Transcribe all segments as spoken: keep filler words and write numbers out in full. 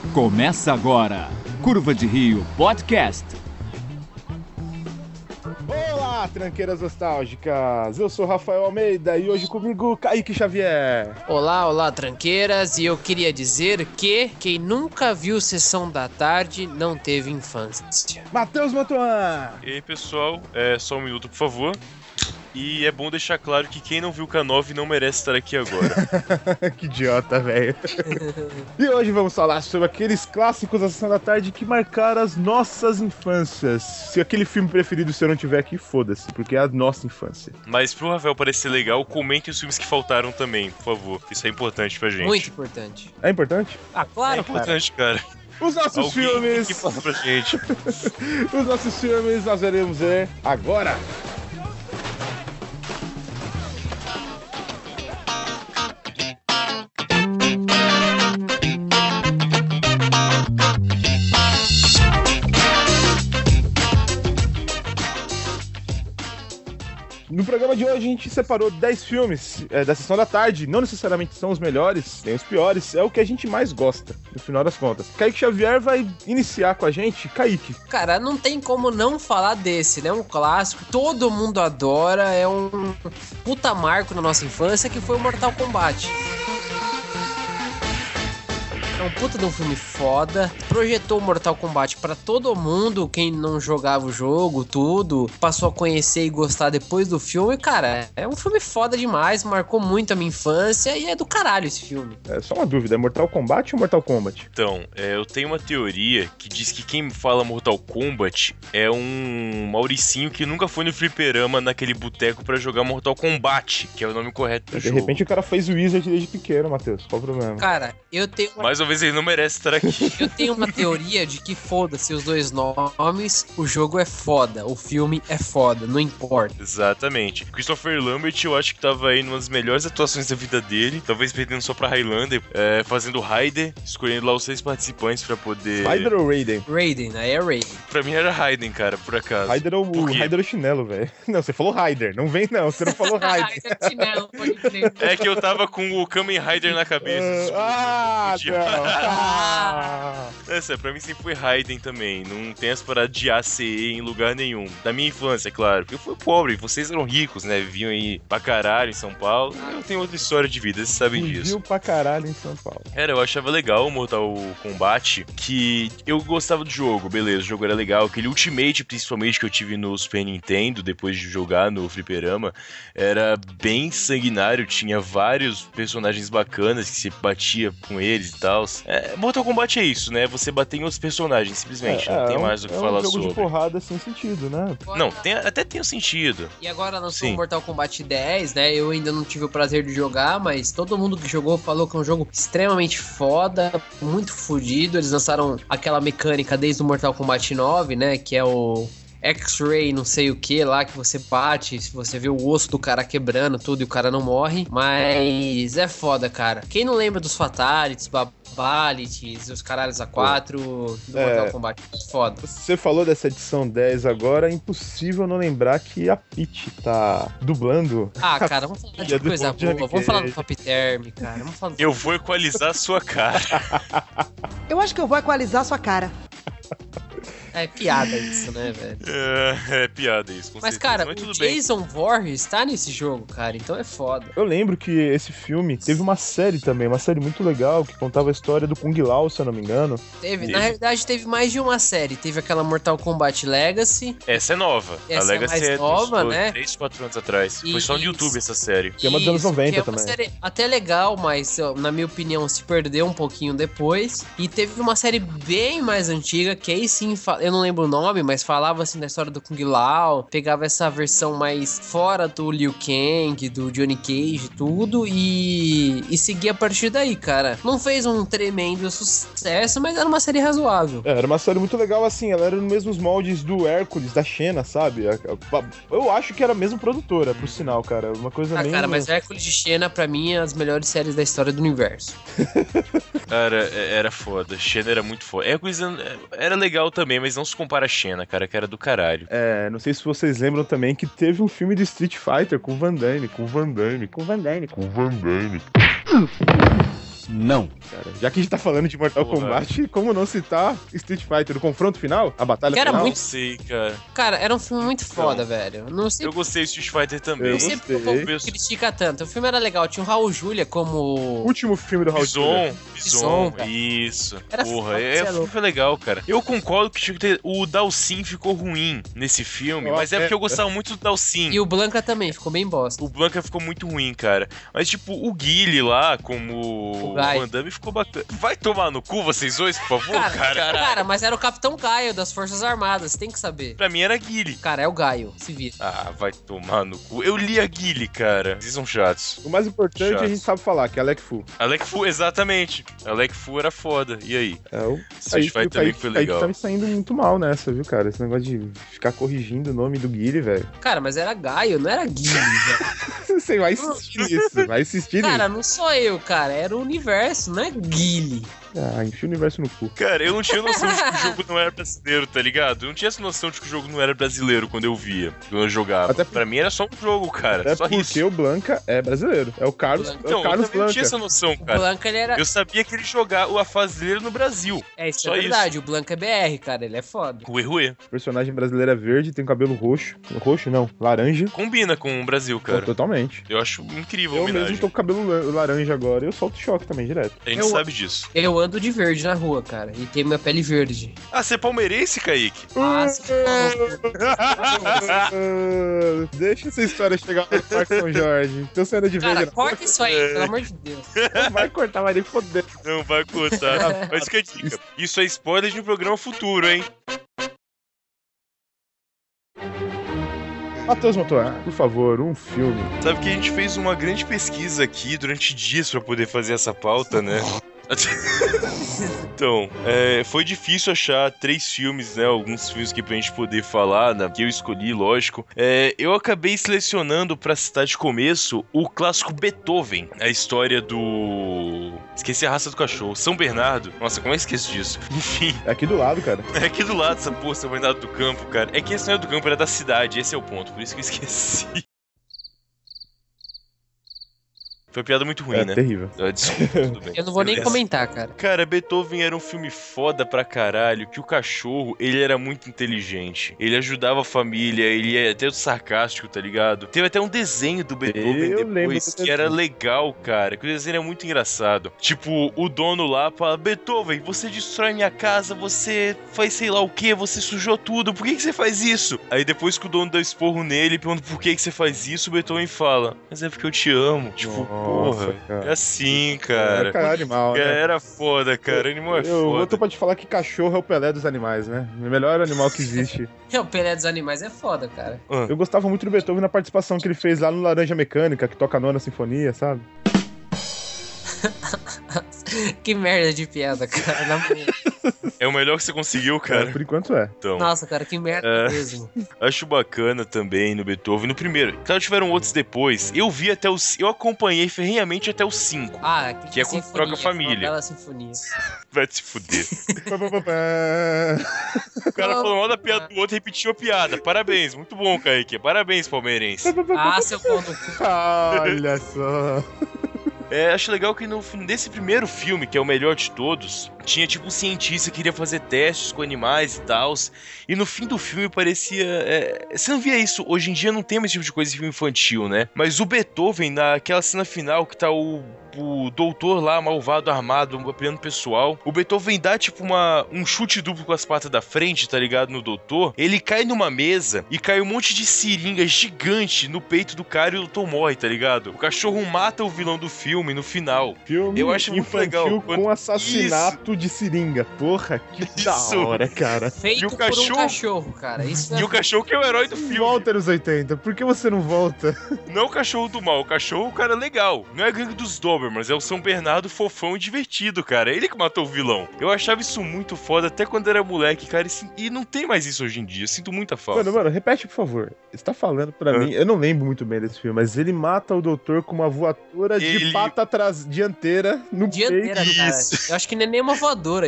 Começa agora, Curva de Rio Podcast. Olá, tranqueiras nostálgicas! Eu sou Rafael Almeida e hoje comigo, Kaique Xavier. Olá, olá, tranqueiras, e eu queria dizer que quem nunca viu Sessão da Tarde não teve infância. Matheus Mantuan. E aí, pessoal, é, só um minuto, por favor. E é bom deixar claro que quem não viu K nove não merece estar aqui agora. Que idiota, velho. E hoje vamos falar sobre aqueles clássicos da Sessão da Tarde que marcaram as nossas infâncias. Se aquele filme preferido seu não tiver aqui, foda-se, porque é a nossa infância. Mas pro Rafael parecer legal, comentem os filmes que faltaram também, por favor. Isso é importante pra gente. Muito importante. É importante? Ah, claro, É importante, cara. Os nossos Alguém filmes... que fala pra gente. Os nossos filmes nós veremos ver agora. No programa de hoje a gente separou dez filmes é, da Sessão da Tarde. Não necessariamente são os melhores, tem os piores. É o que a gente mais gosta, no final das contas. Kaique Xavier vai iniciar com a gente. Kaique. Cara, não tem como não falar desse, né? Um clássico, todo mundo adora, é um puta marco na nossa infância, que foi o Mortal Kombat. É um puta de um filme foda, projetou o Mortal Kombat pra todo mundo, quem não jogava o jogo, tudo, passou a conhecer e gostar depois do filme. Cara, é um filme foda demais, marcou muito a minha infância e é do caralho esse filme. É só uma dúvida, é Mortal Kombat ou Mortal Kombat? Então, é, eu tenho uma teoria que diz que quem fala Mortal Kombat é um Mauricinho que nunca foi no fliperama naquele boteco pra jogar Mortal Kombat, que é o nome correto do De jogo. De repente o cara fez Wizard desde pequeno, Matheus. Qual o problema? Cara, eu tenho uma... Mais uma vez ele não merece estar aqui. Eu tenho uma teoria de que foda-se os dois nomes, o jogo é foda, o filme é foda, não importa. Exatamente. Christopher Lambert, eu acho que tava aí numa das melhores atuações da vida dele, talvez perdendo só pra Highlander, é, fazendo Raiden, escolhendo lá os seis participantes pra poder... Raiden ou Raiden? Raiden, aí é Raiden. Pra mim era Raiden, cara, por acaso. Raiden é o, o Raiden é o chinelo, velho. Não, você falou Raider, não vem não, você não falou Raiden. É que eu tava com o Kamen Rider na cabeça. Ah, desculpa, não. Ah. Essa, pra mim sempre foi Raiden também. Não tem essa parada de A C E em lugar nenhum. Da minha infância, é claro. Porque eu fui pobre, vocês eram ricos, né? Viviam aí pra caralho em São Paulo. Eu tenho outra história de vida, vocês sabem disso. Viviam pra caralho em São Paulo. Cara, eu achava legal o Mortal Kombat, que eu gostava do jogo, beleza, o jogo era legal. Aquele Ultimate, principalmente, que eu tive no Super Nintendo, depois de jogar no fliperama, era bem sanguinário, tinha vários personagens bacanas que você batia com eles e tal. É, Mortal Kombat é isso, né? Você bater em outros personagens, simplesmente, é, não tem é um, mais o que é falar um jogo sobre. de porrada sem sentido, né? Não, tem, até tem um sentido. E agora lançou Sim. o Mortal Kombat dez, né? Eu ainda não tive o prazer de jogar, mas todo mundo que jogou falou que é um jogo extremamente foda, muito fodido. Eles lançaram aquela mecânica desde o Mortal Kombat nove, né? Que é o X-Ray, não sei o que lá, que você bate, se você vê o osso do cara quebrando tudo e o cara não morre. Mas é foda, cara. Quem não lembra dos Fatalities, Babalities, os caralhos A quatro do É. Mortal Kombat? Foda. Você falou dessa edição dez agora, é impossível não lembrar que a Peach tá dublando. Ah, cara, vamos falar de Dia do coisa Johnny boa. Vamos falar do Cage. Top Term, cara. Vamos falar do... Eu vou equalizar a sua cara. Eu acho que eu vou equalizar sua cara. É piada isso, né, velho? É, é piada isso, com Mas, certeza. cara, Mas o tudo bem. Jason Voorhees tá nesse jogo, cara, então é foda. Eu lembro que esse filme teve uma série também, uma série muito legal, que contava a história do Kung Lao, se eu não me engano. Teve, Teve. na realidade, teve mais de uma série. Teve aquela Mortal Kombat Legacy. Essa é nova. Essa a Legacy é mais é nova, dos né? três, quatro anos atrás. Foi só no Isso. YouTube essa série. Que é uma dos anos Isso, noventa que é uma também. série até legal, mas ó, na minha opinião se perdeu um pouquinho depois. E teve uma série bem mais antiga, que aí sim, fa- eu não lembro o nome, mas falava assim da história do Kung Lao, pegava essa versão mais fora do Liu Kang, do Johnny Cage e tudo, e, e seguia a partir daí, cara. Não fez um tremendo sucesso, mas era uma série razoável. É, era uma série muito legal, assim, ela era nos mesmos moldes do Hércules, da Xena, sabe? A- a- Eu acho que era a mesma produtora, por sinal, cara. Uma coisa Ah, bem... cara, mas Hércules de Xena, pra mim, é as melhores séries da história do universo. Cara, é- era foda. Xena era muito foda. Hércules era legal também, mas não se compara a Xena, cara, que era do caralho. É, não sei se vocês lembram também que teve um filme de Street Fighter com o Van Damme, com o Van Damme, com o Van Damme, com o Van Damme. não. Cara, já que a gente tá falando de Mortal Porra. Kombat, como não citar Street Fighter, o confronto final? A batalha Que era final? muito- Não sei, cara. Cara, era um filme muito foda, velho. Não sei Eu gostei de Street Fighter também. Eu Não sei porque o gostei. povo critica tanto. O filme era legal, tinha o Raul Julia como. Último filme do Raul Julia. Bison, Bison, Bison, cara. isso. Era Porra, foda, é, cê é o filme louco. foi legal, cara. Eu concordo que tinha que ter, o Dalsin ficou ruim nesse filme, Ó, mas é é, porque eu é. gostava muito do Dalsin. E o Blanca também, ficou bem bosta. O Blanca ficou muito ruim, cara. Mas, tipo, o Guile lá, como O Guy. Van Damme, ficou bacana. Vai tomar no cu, vocês dois, por favor, Cara, cara. cara, mas era o Capitão Gaio das Forças Armadas, tem que saber. Pra mim era Guile. Cara, é o Gaio, se vira. Ah, vai tomar no cu. Eu li a Guile, cara. Vocês são chatos. O mais importante Chato. a gente sabe falar, que é Alec Fu. Alec Fu, exatamente. Alec Fu era foda. E aí? É o Street Kaique, Fighter o também Kaique, foi Kaique legal. tá me saindo muito mal nessa, viu, cara? Esse negócio de ficar corrigindo o nome do Guile, velho. Cara, mas era Gaio, não era Guile, velho. Você vai insistir nisso, vai insistir Cara, nisso. não sou eu, cara, era o universo, não é Guile. Ah, enfia o universo no cu. Cara, eu não tinha noção de que o jogo não era brasileiro, tá ligado? Eu não tinha essa noção de que o jogo não era brasileiro quando eu via, quando eu jogava. Até por- Pra mim era só um jogo, cara. Até só porque isso. o Blanca é brasileiro. É o Carlos, Blanca. é Então, o eu Carlos também não Blanca. tinha essa noção, O cara. Blanca, ele era... Eu sabia que ele jogava a fase dele no Brasil. É, isso só é verdade, o Blanca é B R, cara, ele é foda. Rue Rue. O personagem brasileiro é verde, tem cabelo roxo. Roxo não, laranja. Combina com o Brasil, cara. Totalmente. Eu acho incrível a Eu homenagem. mesmo tô com cabelo la- laranja agora e eu solto choque também, direto. A gente Eu- sabe disso. Eu ando de verde na rua, cara, e tenho minha pele verde. Ah, você é palmeirense, Kaique? Ah, se Ah, Deixa essa história chegar no Parque São Jorge. Então você anda de verde. Cara, na- corta isso aí, pelo amor de Deus. Não vai cortar, vai nem foder. Não vai cortar. Mas fica a dica. Isso é spoiler de um programa futuro, hein? Matheus Motor, por favor, um filme. Sabe que a gente fez uma grande pesquisa aqui durante dias pra poder fazer essa pauta, né? Então, é, foi difícil achar três filmes, né? Alguns filmes aqui pra gente poder falar, né, que eu escolhi, lógico. É, eu acabei selecionando pra citar de começo o clássico Beethoven, a história do... Esqueci a raça do cachorro, São Bernardo. Nossa, como é que eu esqueço disso? Enfim, É aqui do lado, cara. é aqui do lado essa porra, São Bernardo do Campo, cara. É que esse não é do campo, era da cidade, esse é o ponto, por isso que eu esqueci. Foi uma piada muito ruim, É né? terrível. Ah, Desculpa, tudo bem. Eu não vou nem Beleza. comentar, cara. Cara, Beethoven era um filme foda pra caralho, que o cachorro, ele era muito inteligente. Ele ajudava a família, ele é até sarcástico, tá ligado? Teve até um desenho do Beethoven Eu lembro depois do que era desenho. legal, cara. Que o desenho era muito engraçado. Tipo, o dono lá fala, Beethoven, você destrói minha casa, você faz sei lá o que, você sujou tudo, por que, que você faz isso? Aí depois que o dono dá esporro nele, pergunta por que, que você faz isso, o Beethoven fala, mas é porque eu te amo. Tipo, Nossa, porra, cara. é assim, cara. É, cara, animal, Cara, né? era foda, cara. Animal é Eu, foda. eu tô pra te falar que cachorro é o Pelé dos animais, né? O melhor animal que existe. O Pelé dos Animais é foda, cara. Eu gostava muito do Beethoven na participação que ele fez lá no Laranja Mecânica, que toca a nona sinfonia, sabe? Que merda de piada, cara. Na boa. É o melhor que você conseguiu, É, cara. por enquanto é. Então, Nossa, cara, que merda É. mesmo. acho bacana também no Beethoven. No primeiro, claro, tiveram outros depois. Eu vi até os. Eu acompanhei ferrenhamente até os cinco. Ah, Que é com sinfonia, Droga Família. uma bela sinfonia. Vai se fuder. Pá, pá, pá, pá. O cara falou mal da piada do outro e repetiu a piada. Parabéns, muito bom, Kaique. Parabéns, palmeirense. Ah, seu pau no cu. Olha só. É, acho legal que no fim desse primeiro filme, que é o melhor de todos, tinha tipo um cientista que queria fazer testes com animais e tal. E no fim do filme parecia. é, Você não via isso. Hoje em dia não tem mais esse tipo de coisa em filme infantil, né? Mas o Beethoven, naquela cena final que tá o. O doutor lá, malvado, armado, apoiando o pessoal. O Beethoven dá, tipo, uma, um chute duplo com as patas da frente, tá ligado? No doutor. Ele cai numa mesa e cai um monte de seringa gigante no peito do cara e o doutor morre, tá ligado? O cachorro mata o vilão do filme no final. Filme Eu acho muito infantil legal com quando- assassinato de seringa. Porra, que da Isso. hora, cara. Feito E o por cachorro? um cachorro, cara. Isso é... E o cachorro que é o herói do filme. Volta nos oitenta, por que você não volta? Não é o cachorro do mal, o cachorro, o cara, legal. Não é a gangue dos Dobermans, é o São Bernardo fofão e divertido, cara. Ele que matou o vilão. Eu achava isso muito foda até quando era moleque, cara. E, sim- e não tem mais isso hoje em dia. Eu sinto muita falta. Mano, mano, repete, por favor. Você tá falando pra Hã? mim, eu não lembro muito bem desse filme, mas ele mata o doutor com uma voadora de Ele- pata atrás, dianteira no Dianteira, peito. cara. Isso. Eu acho que não é nem uma voadora isso.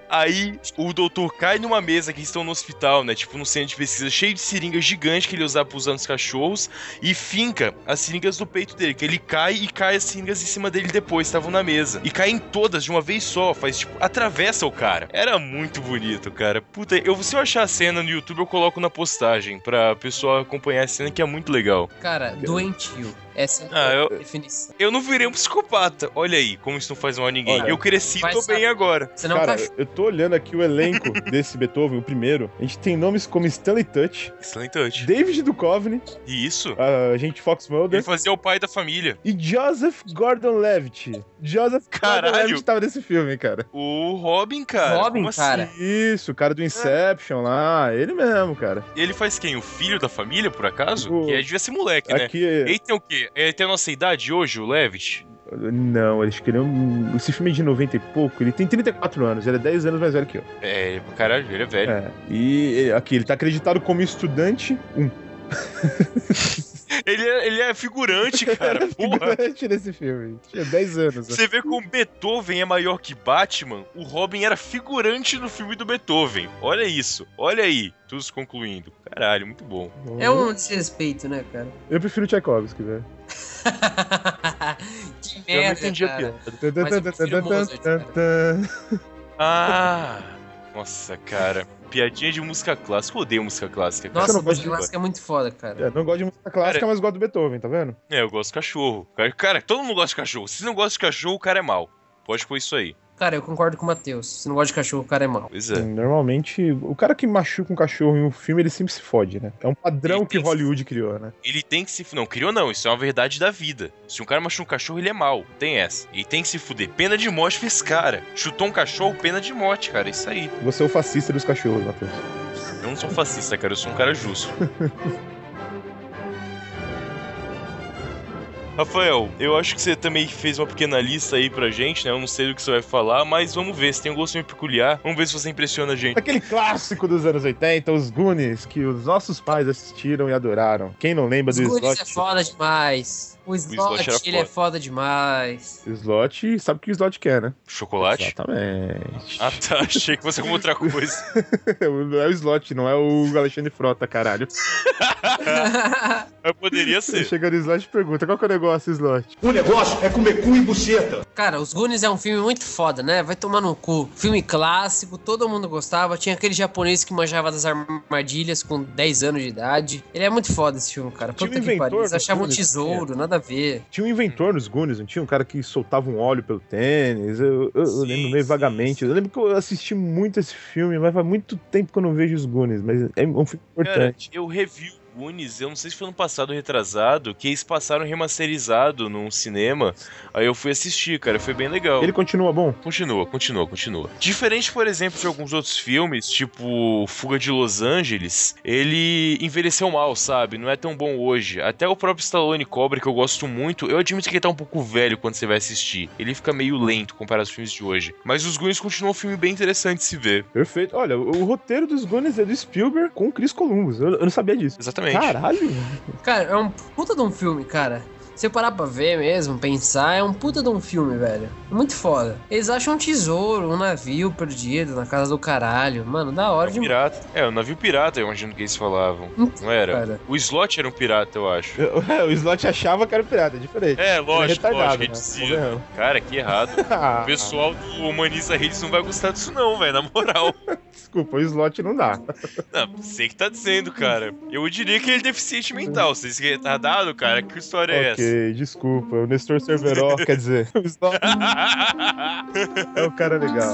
Aí o doutor cai numa mesa que estão no hospital, né? Tipo, num centro de pesquisa cheio de seringas gigantes que ele usava pra usar nos cachorros e finca as seringas no peito dele, que ele cai e cai as seringas em cima dele depois, estavam na mesa. E caem todas de uma vez só, faz tipo, atravessa o cara. Era muito bonito, cara. Puta, eu, se eu achar a cena no YouTube, eu coloco na postagem pra pessoa acompanhar a cena, que é muito legal. Cara, doentio. Essa é Ah, a eu- definição. Eu não virei um psicopata. Olha aí, como isso não faz mal a ninguém. Olha, eu cresci e vai tô bem saber. agora. Você não é um Cara, cachorro. eu tô olhando aqui o elenco desse Beethoven, o primeiro. A gente tem nomes como Stanley Tucci, Excelente touch. David Duchovny, E isso? a gente Fox Mulder Ele fazia o pai da família. e Joseph Gordon-Levitt. Joseph Caralho. Gordon-Levitt tava nesse filme, cara. O Robin, cara. Robin, Como assim? cara. Isso, o cara do Inception lá, ele mesmo, cara. Ele faz quem? O filho da família, por acaso? O- Que é, devia ser moleque, né? Aqui, Ele tem o quê? Ele tem a nossa idade hoje, o Levitt? não, acho que ele é um... Esse filme é de noventa e pouco, ele tem trinta e quatro anos, ele é dez anos mais velho que eu. É, caralho, ele é velho. É, e aqui, ele tá acreditado como estudante um. Ele, é, ele é figurante, cara. Porra. Figurante nesse filme, tinha dez anos. né? Você vê como Beethoven é maior que Batman, o Robin era figurante no filme do Beethoven. Olha isso, olha aí. Tudo se concluindo. Caralho, muito bom. É um desrespeito, né, cara? Eu prefiro o Tchaikovsky, velho. Que Eu não merda, entendi a cara. piada. Mas eu prefiro Mozart, Ah, nossa, cara. Piadinha de música clássica. Eu odeio música clássica, cara. Nossa, não a gosta música de- clássica é muito foda, cara. É, não gosto de música clássica, Cara- mas gosto do Beethoven, tá vendo? É, eu gosto de cachorro. Cara, Cara, todo mundo gosta de cachorro. Se não gosta de cachorro, o cara é mau. Pode pôr isso aí. Cara, eu concordo com o Matheus. Se não gosta de cachorro, o cara é mau. Pois é. Normalmente, o cara que machuca um cachorro em um filme, ele sempre se fode, né? É um padrão Ele que tem- Hollywood criou, né? Ele tem que se... Não, criou não. Isso é uma verdade da vida. Se um cara machuca um cachorro, ele é mau. Tem essa. Ele tem que se fuder. Pena de morte pra esse cara. Chutou um cachorro, pena de morte, cara. Isso aí. Você é o fascista dos cachorros, Matheus. Eu não sou fascista, cara. Eu sou um cara justo. Rafael, eu acho que você também fez uma pequena lista aí pra gente, né? Eu não sei do que você vai falar, mas vamos ver. Se tem um gosto meio peculiar, vamos ver se você impressiona a gente. Aquele clássico dos anos oitenta, os Goonies, que os nossos pais assistiram e adoraram. Quem não lembra Os do Goonies Slot? é foda demais. O Slot, Slot era ele é foda. foda demais. Slot, sabe o que o Slot quer, né? Chocolate? Exatamente. Ah, tá. Achei que fosse alguma outra coisa. Não é o Slot, não é o Alexandre Frota, caralho. Mas poderia Você ser. chega no Slot e pergunta, qual que é o negócio, Slot? O negócio é comer cu e buceta. Cara, Os Goonies é um filme muito foda, né? Vai tomar no cu. Filme clássico, todo mundo gostava. Tinha aquele japonês que manjava das armadilhas com dez anos de idade. Ele é muito foda esse filme, cara. Tinha um Puta que inventor pariu. Eles dos achavam um Goonies, tesouro, nada a ver. Tinha um inventor nos Goonies, não tinha? Um cara que soltava um óleo pelo tênis. Eu, eu- eu Sim, lembro meio sim, vagamente. sim. Eu lembro que eu assisti muito esse filme, mas faz muito tempo que eu não vejo os Goonies. Mas é um filme Cara, importante. eu revi o Goonies, eu não sei se foi ano passado ou retrasado, que eles passaram remasterizado num cinema. Aí eu fui assistir, cara. Foi bem legal. Ele continua bom? Continua, continua, continua. Diferente, por exemplo, de alguns outros filmes, tipo Fuga de Los Angeles, ele envelheceu mal, sabe? Não é tão bom hoje. Até o próprio Stallone Cobra, que eu gosto muito, eu admito que ele tá um pouco velho quando você vai assistir. Ele fica meio lento comparado aos filmes de hoje. Mas os Goonies continuam um filme bem interessante de se ver. Perfeito. Olha, o, o roteiro dos Goonies é do Spielberg com o Chris Columbus. Eu, eu não sabia disso. Exatamente. Caralho! Cara, é um puta de um filme, cara. Se eu parar pra ver mesmo, pensar, é um puta de um filme, velho. Muito foda. Eles acham um tesouro, um navio perdido na casa do caralho. Mano, da hora de... Pirata. É, o navio pirata, eu imagino que eles falavam. Hum, Não era? cara. O Slot era um pirata, eu acho. Eu- é, o Slot achava que era pirata, é diferente. É, lógico, Ele é retardado, lógico, ele né? dizia. Não. Cara, que errado. Ah, O pessoal do Humaniza Redes não vai gostar disso não, velho, na moral. Desculpa, o Slot não dá. Não, sei que tá dizendo, cara. Eu diria que ele é deficiente mental. Você diz que é retardado, cara? Que história é essa? Ok, desculpa. O Nestor Cerveró, quer dizer, o Slot é um cara legal.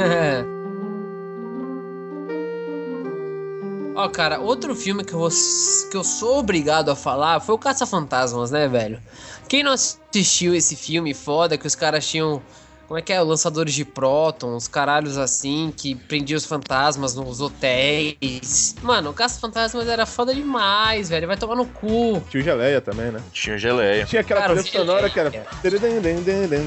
Ó, cara, outro filme que eu, vou, que eu sou obrigado a falar foi o Caça-Fantasmas, né, velho? Quem não assistiu esse filme foda que os caras tinham... Como é que é? Lançadores de prótons, caralhos assim, que prendiam os fantasmas nos hotéis. Mano, o Caça-Fantasmas era foda demais, velho. Vai tomar no cu. Tinha o Geleia também, né? Tinha geleia. Tinha aquela Cara, o trilha sonora que era... Geleia.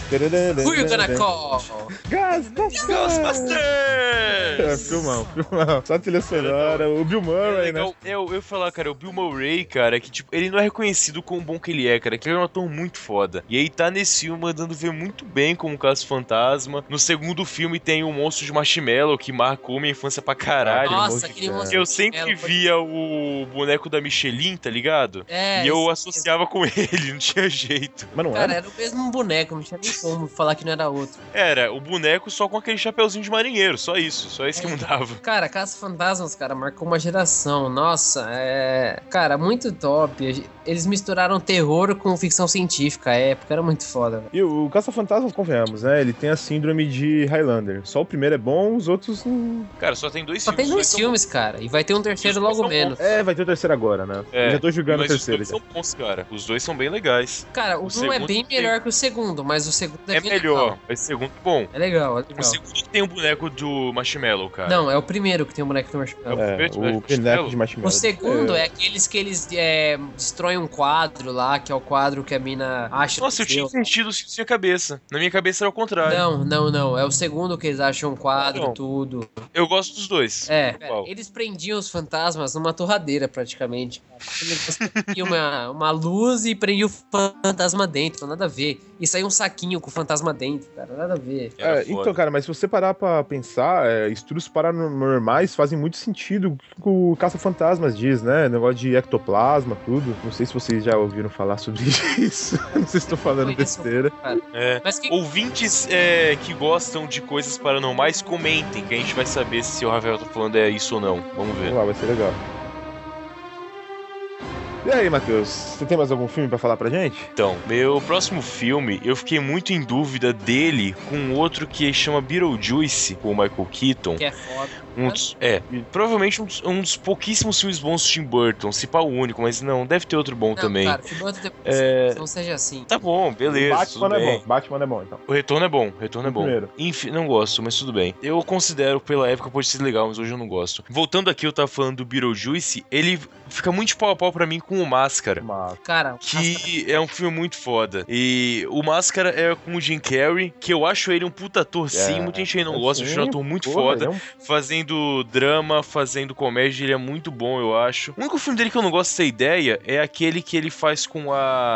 Who you gonna call? Ghostbusters! É, filmão, filmão. Só a trilha sonora, o Bill É Murray, legal, né? eu, eu ia falar, cara, o Bill Murray, cara, que tipo, ele não é reconhecido como bom que ele é, cara, que ele é um ator muito foda. E aí tá nesse filme mandando ver muito bem como o Caso Fantasma. No segundo filme tem o Monstro de Marshmallow, que marcou minha infância pra caralho. Nossa, aquele monstro Eu de sempre marshmallow foi- via o boneco da Michelin, tá ligado? É, E eu isso associava com ele, não tinha jeito. Mas não Cara, era? era o mesmo boneco, não tinha nem como falar que não era outro. Era o boneco só com aquele chapeuzinho de marinheiro, só isso, só isso que É. mudava. Cara, Caça Fantasmas, cara, marcou uma geração. Nossa, é. Cara, muito top. Eles misturaram terror com ficção científica. A época era muito foda, velho. E o Caça-Fantasmas, convenhamos, né? Ele tem a síndrome de Highlander. Só o primeiro é bom, os outros não... Cara, só tem dois Só filmes. tem dois são filmes, cara. E vai ter um terceiro Os dois logo são menos. É, vai ter o terceiro agora, né? É, Eu já tô julgando o mas os terceiro. dois Já. são bons, cara. Os dois são bem legais. Cara, o, O um é segundo bem tem- melhor que o segundo, mas o segundo é, É bem melhor, legal. mas o segundo é bom. É legal, é O legal. segundo tem o boneco do Marshmallow, cara. Não, é o primeiro que tem o boneco do Marshmallow. É, Marshmallow? o boneco de Marshmallow. O segundo é, aqueles que eles é, destroem um quadro lá, que é o quadro que a mina acha. Nossa, eu que tinha deu. invertido isso na minha cabeça. Na minha cabeça era o contrário. Não, não, não. É o segundo que eles acham um quadro, Não. tudo. Eu gosto dos dois. É, Qual? eles prendiam os fantasmas numa torradeira, praticamente. Tinha uma, uma luz e prendia o fantasma dentro, nada a ver. E saía um saquinho com o fantasma dentro, cara, nada a ver. Era É, foda. então, cara, mas se você parar pra pensar, é, estudos paranormais fazem muito sentido com o que o Caça-Fantasmas diz, né? Negócio de ectoplasma, tudo. Não sei se vocês já ouviram falar sobre isso. Não sei se estou falando Conheço, besteira. cara. É. Mas que... Ouvintes é, que gostam de coisas paranormais, comentem, que a gente vai saber se o Rafael tá falando é isso ou não. Vamos ver. Vamos lá, vai ser legal. E aí, Matheus, você tem mais algum filme pra falar pra gente? Então, meu próximo filme, eu fiquei muito em dúvida dele com outro que chama Beetlejuice, com o Michael Keaton. que é foda. Um dos, é, provavelmente um dos, um dos pouquíssimos filmes bons do Tim Burton, se pá o único, mas não, deve ter outro bom Não, também. cara, se bota depois, É. não seja assim. Tá bom, beleza, Batman tudo é bem. bom. Batman é bom, então. O retorno é bom, o retorno é O bom. primeiro. Enfim, não gosto, mas tudo bem. Eu considero, pela época, pode ser legal, mas hoje eu não gosto. Voltando aqui, eu tava falando do Beetlejuice, ele fica muito de pau a pau pra mim com o Máscara. Mas... Cara, Que é um filme muito foda. E o Máscara é com o Jim Carrey, que eu acho ele um puta ator sim. É, Muita gente aí não é gosta, eu acho sim, ele um ator muito porra, foda. ele é um- Fazendo drama, fazendo comédia, ele é muito bom, eu acho. O único filme dele que eu não gosto dessa ideia é aquele que ele faz com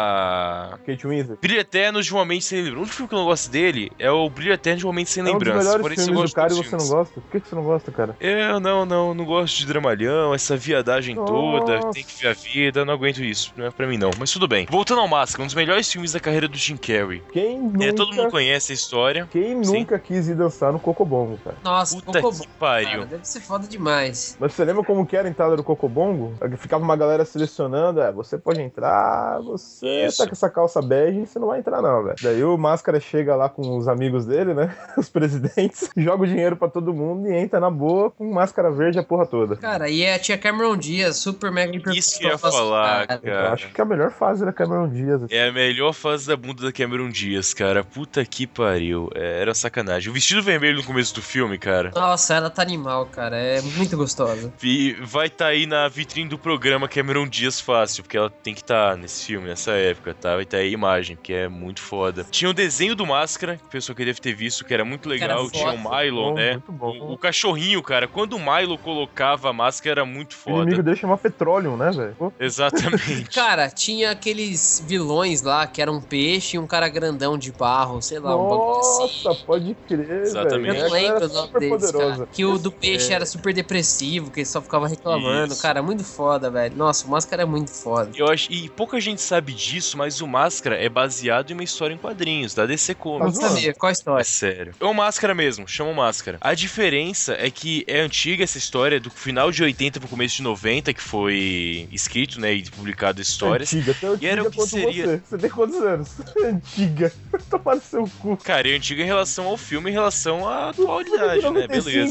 a. Kate Winslet. Brilho Eterno de Uma Mente Sem Lembrança. O único filme que eu não gosto dele é o Brilho Eterno de Uma Mente Sem É um dos Lembrança. melhores Por isso eu filmes gosto do cara e dos você não filmes. gosta? Por que que você não gosta, cara? Eu não, não, não gosto de dramalhão, essa viadagem toda, Nossa. tem que ver a vida, não aguento isso, não é pra mim não, mas tudo bem. Voltando ao Máscara, um dos melhores filmes da carreira do Jim Carrey. Quem nunca... É, todo mundo conhece a história. Quem Sim. nunca quis ir dançar no Cocobongo, cara? nossa, Puta Cocobongo, que pariu. cara, deve ser foda demais. Mas você lembra como que era a entrada do Cocobongo? Ficava uma galera selecionando, é, você pode entrar, você Isso. tá com essa calça bege, você não vai entrar não, velho. Daí o Máscara chega lá com os amigos dele, né, os presidentes, joga o dinheiro pra todo mundo e entra na boa com Máscara Verde a porra toda. Cara, e a tia Cameron Diaz, super mega hiper Isso que eu ia gostosa, falar, cara. Eu cara. acho que é a melhor fase da Cameron Diaz. É a melhor fase da bunda da Cameron Diaz, cara. Puta que pariu. É, era sacanagem. O vestido vermelho no começo do filme, cara. Nossa, ela tá animal, cara. É muito gostosa. E vai estar tá aí na vitrine do programa Cameron Diaz fácil, porque ela tem que estar tá nesse filme, nessa época, tá? Vai estar tá aí a imagem, que é muito foda. Tinha o desenho do Máscara, que a pessoa que deve ter visto, que era muito legal. Era Tinha o foda. Milo, Bom, né? muito bom. O, o cachorrinho, cara. Quando o Milo colocava a máscara, era muito O inimigo foda. dele chama Petroleum, né, velho? Pô, Exatamente. Cara, tinha aqueles vilões lá que era um peixe e um cara grandão de barro, sei lá, um bagulho assim. Nossa, pode crer, Exatamente. velho. Eu não É, a galera lembro o nome super deles, poderosa. cara. Que o do peixe era super depressivo, que ele só ficava reclamando. Isso. Cara, muito foda, velho. Nossa, o Máscara é muito foda. Eu acho, e pouca gente sabe disso, mas o Máscara é baseado em uma história em quadrinhos, da D C Tá Comics. zoando? Sabia, qual a É história? sério. É o Máscara mesmo, chama o Máscara. A diferença é que é antiga essa história, do final de oitenta pro começo de noventa, que foi escrito, né, e publicado histórias. Antiga, tão antiga era o que quanto seria- você. Você tem quantos anos? Antiga. Tomar no seu cu. Cara, é antiga em relação ao filme, em relação à Filme de atualidade, né? noventa e cinco, Beleza. caramba.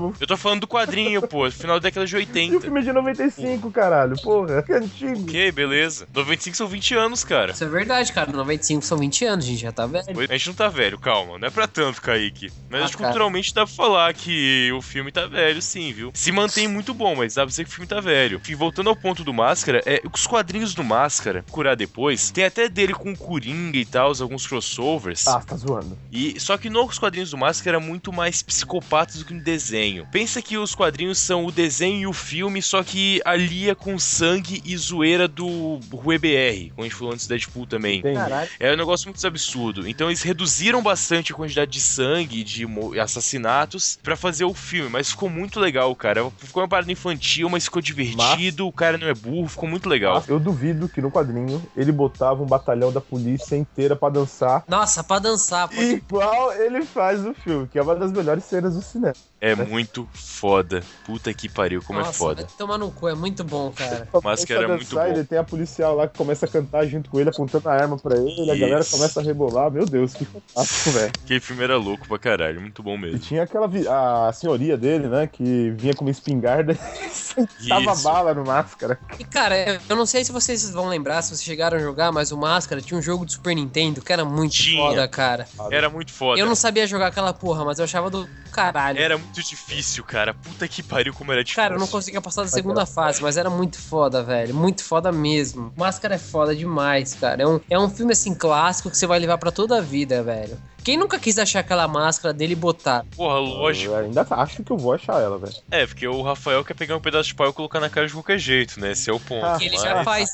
mesmo. Eu tô falando do quadrinho, pô, final da década de E o oitenta. filme é de noventa e cinco, caralho, porra, que antigo. Ok, beleza. noventa e cinco são vinte anos, cara. Isso é verdade, cara. noventa e cinco são vinte anos, a gente já tá velho. A gente não tá velho, calma. Não é pra tanto, Kaique. Mas Ah, acho que cara. culturalmente dá pra falar que o filme tá velho, sim, viu? Se mantém muito bom, mas dá pra dizer que o filme tá velho. E voltando ao ponto do Máscara, é, os quadrinhos do Máscara, curar depois, tem até dele com o Coringa e tal, alguns crossovers. Ah, tá zoando. E, só que nos quadrinhos do Máscara era muito mais psicopatas do que no desenho. Pensa que os quadrinhos são o desenho e o filme, só que alia com sangue e zoeira do Rue B R, como a gente falou antes do Deadpool também. Entendi. Caralho. É um negócio muito absurdo. Então eles reduziram bastante a quantidade de sangue, de mo- assassinatos, pra fazer o filme. Mas ficou muito legal, cara. Ficou uma parada infantil, mas ficou divertido. O cara não é burro, ficou muito legal. Mas eu duvido que no quadrinho ele botava um batalhão da polícia inteira pra dançar Nossa, pra dançar. Pode... igual ele faz no filme, que é uma das melhores cenas do cinema. É muito foda. Puta que pariu, como Nossa, é foda. vai tomar no cu, é muito bom, cara. Máscara Começa a é muito dançar, bom. Ele tem a policial lá que começa a cantar junto com ele, apontando a arma pra ele, a galera Isso. começa a rebolar. Meu Deus, que fantástico, velho. Aquele filme era louco pra caralho, muito bom E mesmo. tinha aquela vi- a senhoria dele, né, que vinha com uma espingarda e sentava Isso. bala no Máscara. E, cara, eu não sei se vocês vão lembrar, se vocês chegaram a jogar, mas o Máscara tinha um jogo de Super Nintendo que era muito Tinha. foda, cara. Era muito foda. Eu não sabia jogar aquela porra, mas eu achava do caralho. Era muito difícil, cara. Puta que pariu, como era difícil. Cara, eu não conseguia passar da segunda fase, mas era muito foda, velho. Muito foda mesmo. Máscara é foda demais, cara. É um, é um filme, assim, clássico que você vai levar pra toda a vida, velho. Quem nunca quis achar aquela máscara dele e botar? Porra, lógico. Eu ainda acho que eu vou achar ela, velho. É, porque o Rafael quer pegar um pedaço de pau e colocar na cara de qualquer jeito, né? Esse é o ponto. Ah, Que ele Mas- já faz.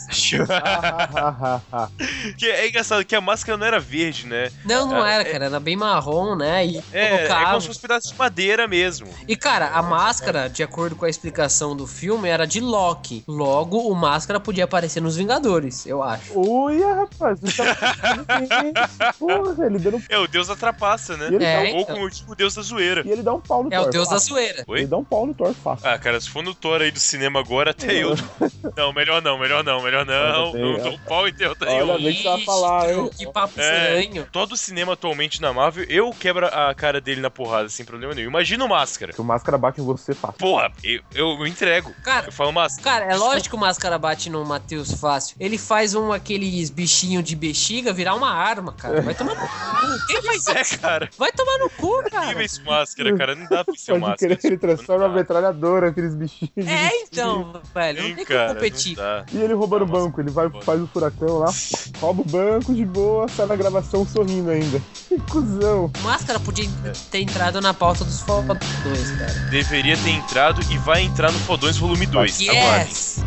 Que é engraçado que a máscara não era verde, né? Não, não É, era, cara. Era bem marrom, né? E É, é colocava. como se fosse um pedaço de madeira mesmo. E, cara, a máscara, de acordo com a explicação do filme, era de Loki. Logo, o Máscara podia aparecer nos Vingadores, eu acho. Uia, rapaz, você tá isso? Porra, ele dando... É o deus da trapaça, né? E ele, É, dá um... Ou então. como eu digo, o deus da zoeira. e ele dá um pau no É Thor. o deus da fácil. zoeira. Oi? Ele dá um pau no Thor fácil. Ah, cara, se for no Thor aí do cinema agora, até eu. Não, melhor não, melhor não, melhor não. Olha, tem- Não dou um pau em teu, até eu. Olha, bem que você vai falar, hein? Que papo É. estranho. Todo cinema atualmente na Marvel, eu quebro a cara dele na porrada sem problema nenhum. Imagina o Máscara. Que o Máscara bate em você fácil. Porra, eu, eu entrego. Cara, Eu falo, Máscara. Cara, é lógico que o Máscara bate no Matheus fácil. Ele faz um aqueles bichinhos de bexiga virar uma arma, cara. Vai tomar no cu. Quem faz É, isso? cara. Vai tomar no cu, Incrível cara. esse Máscara, cara. Não dá pra ser o Pode Máscara. querer, ele transforma a Não dá. metralhadora, aqueles bichinhos. de É, bichinho. então, velho. Não Sim, tem cara, como competir. não dá. E ele rouba no Nossa, banco, ele vai, foda. faz o furacão lá, rouba o banco de boa, sai na gravação sorrindo ainda. Que cuzão. O Máscara podia ter entrado na pauta dos Fodões, cara. Deveria ter entrado e vai entrar no Fodões Volume dois. Aguardem. Yes!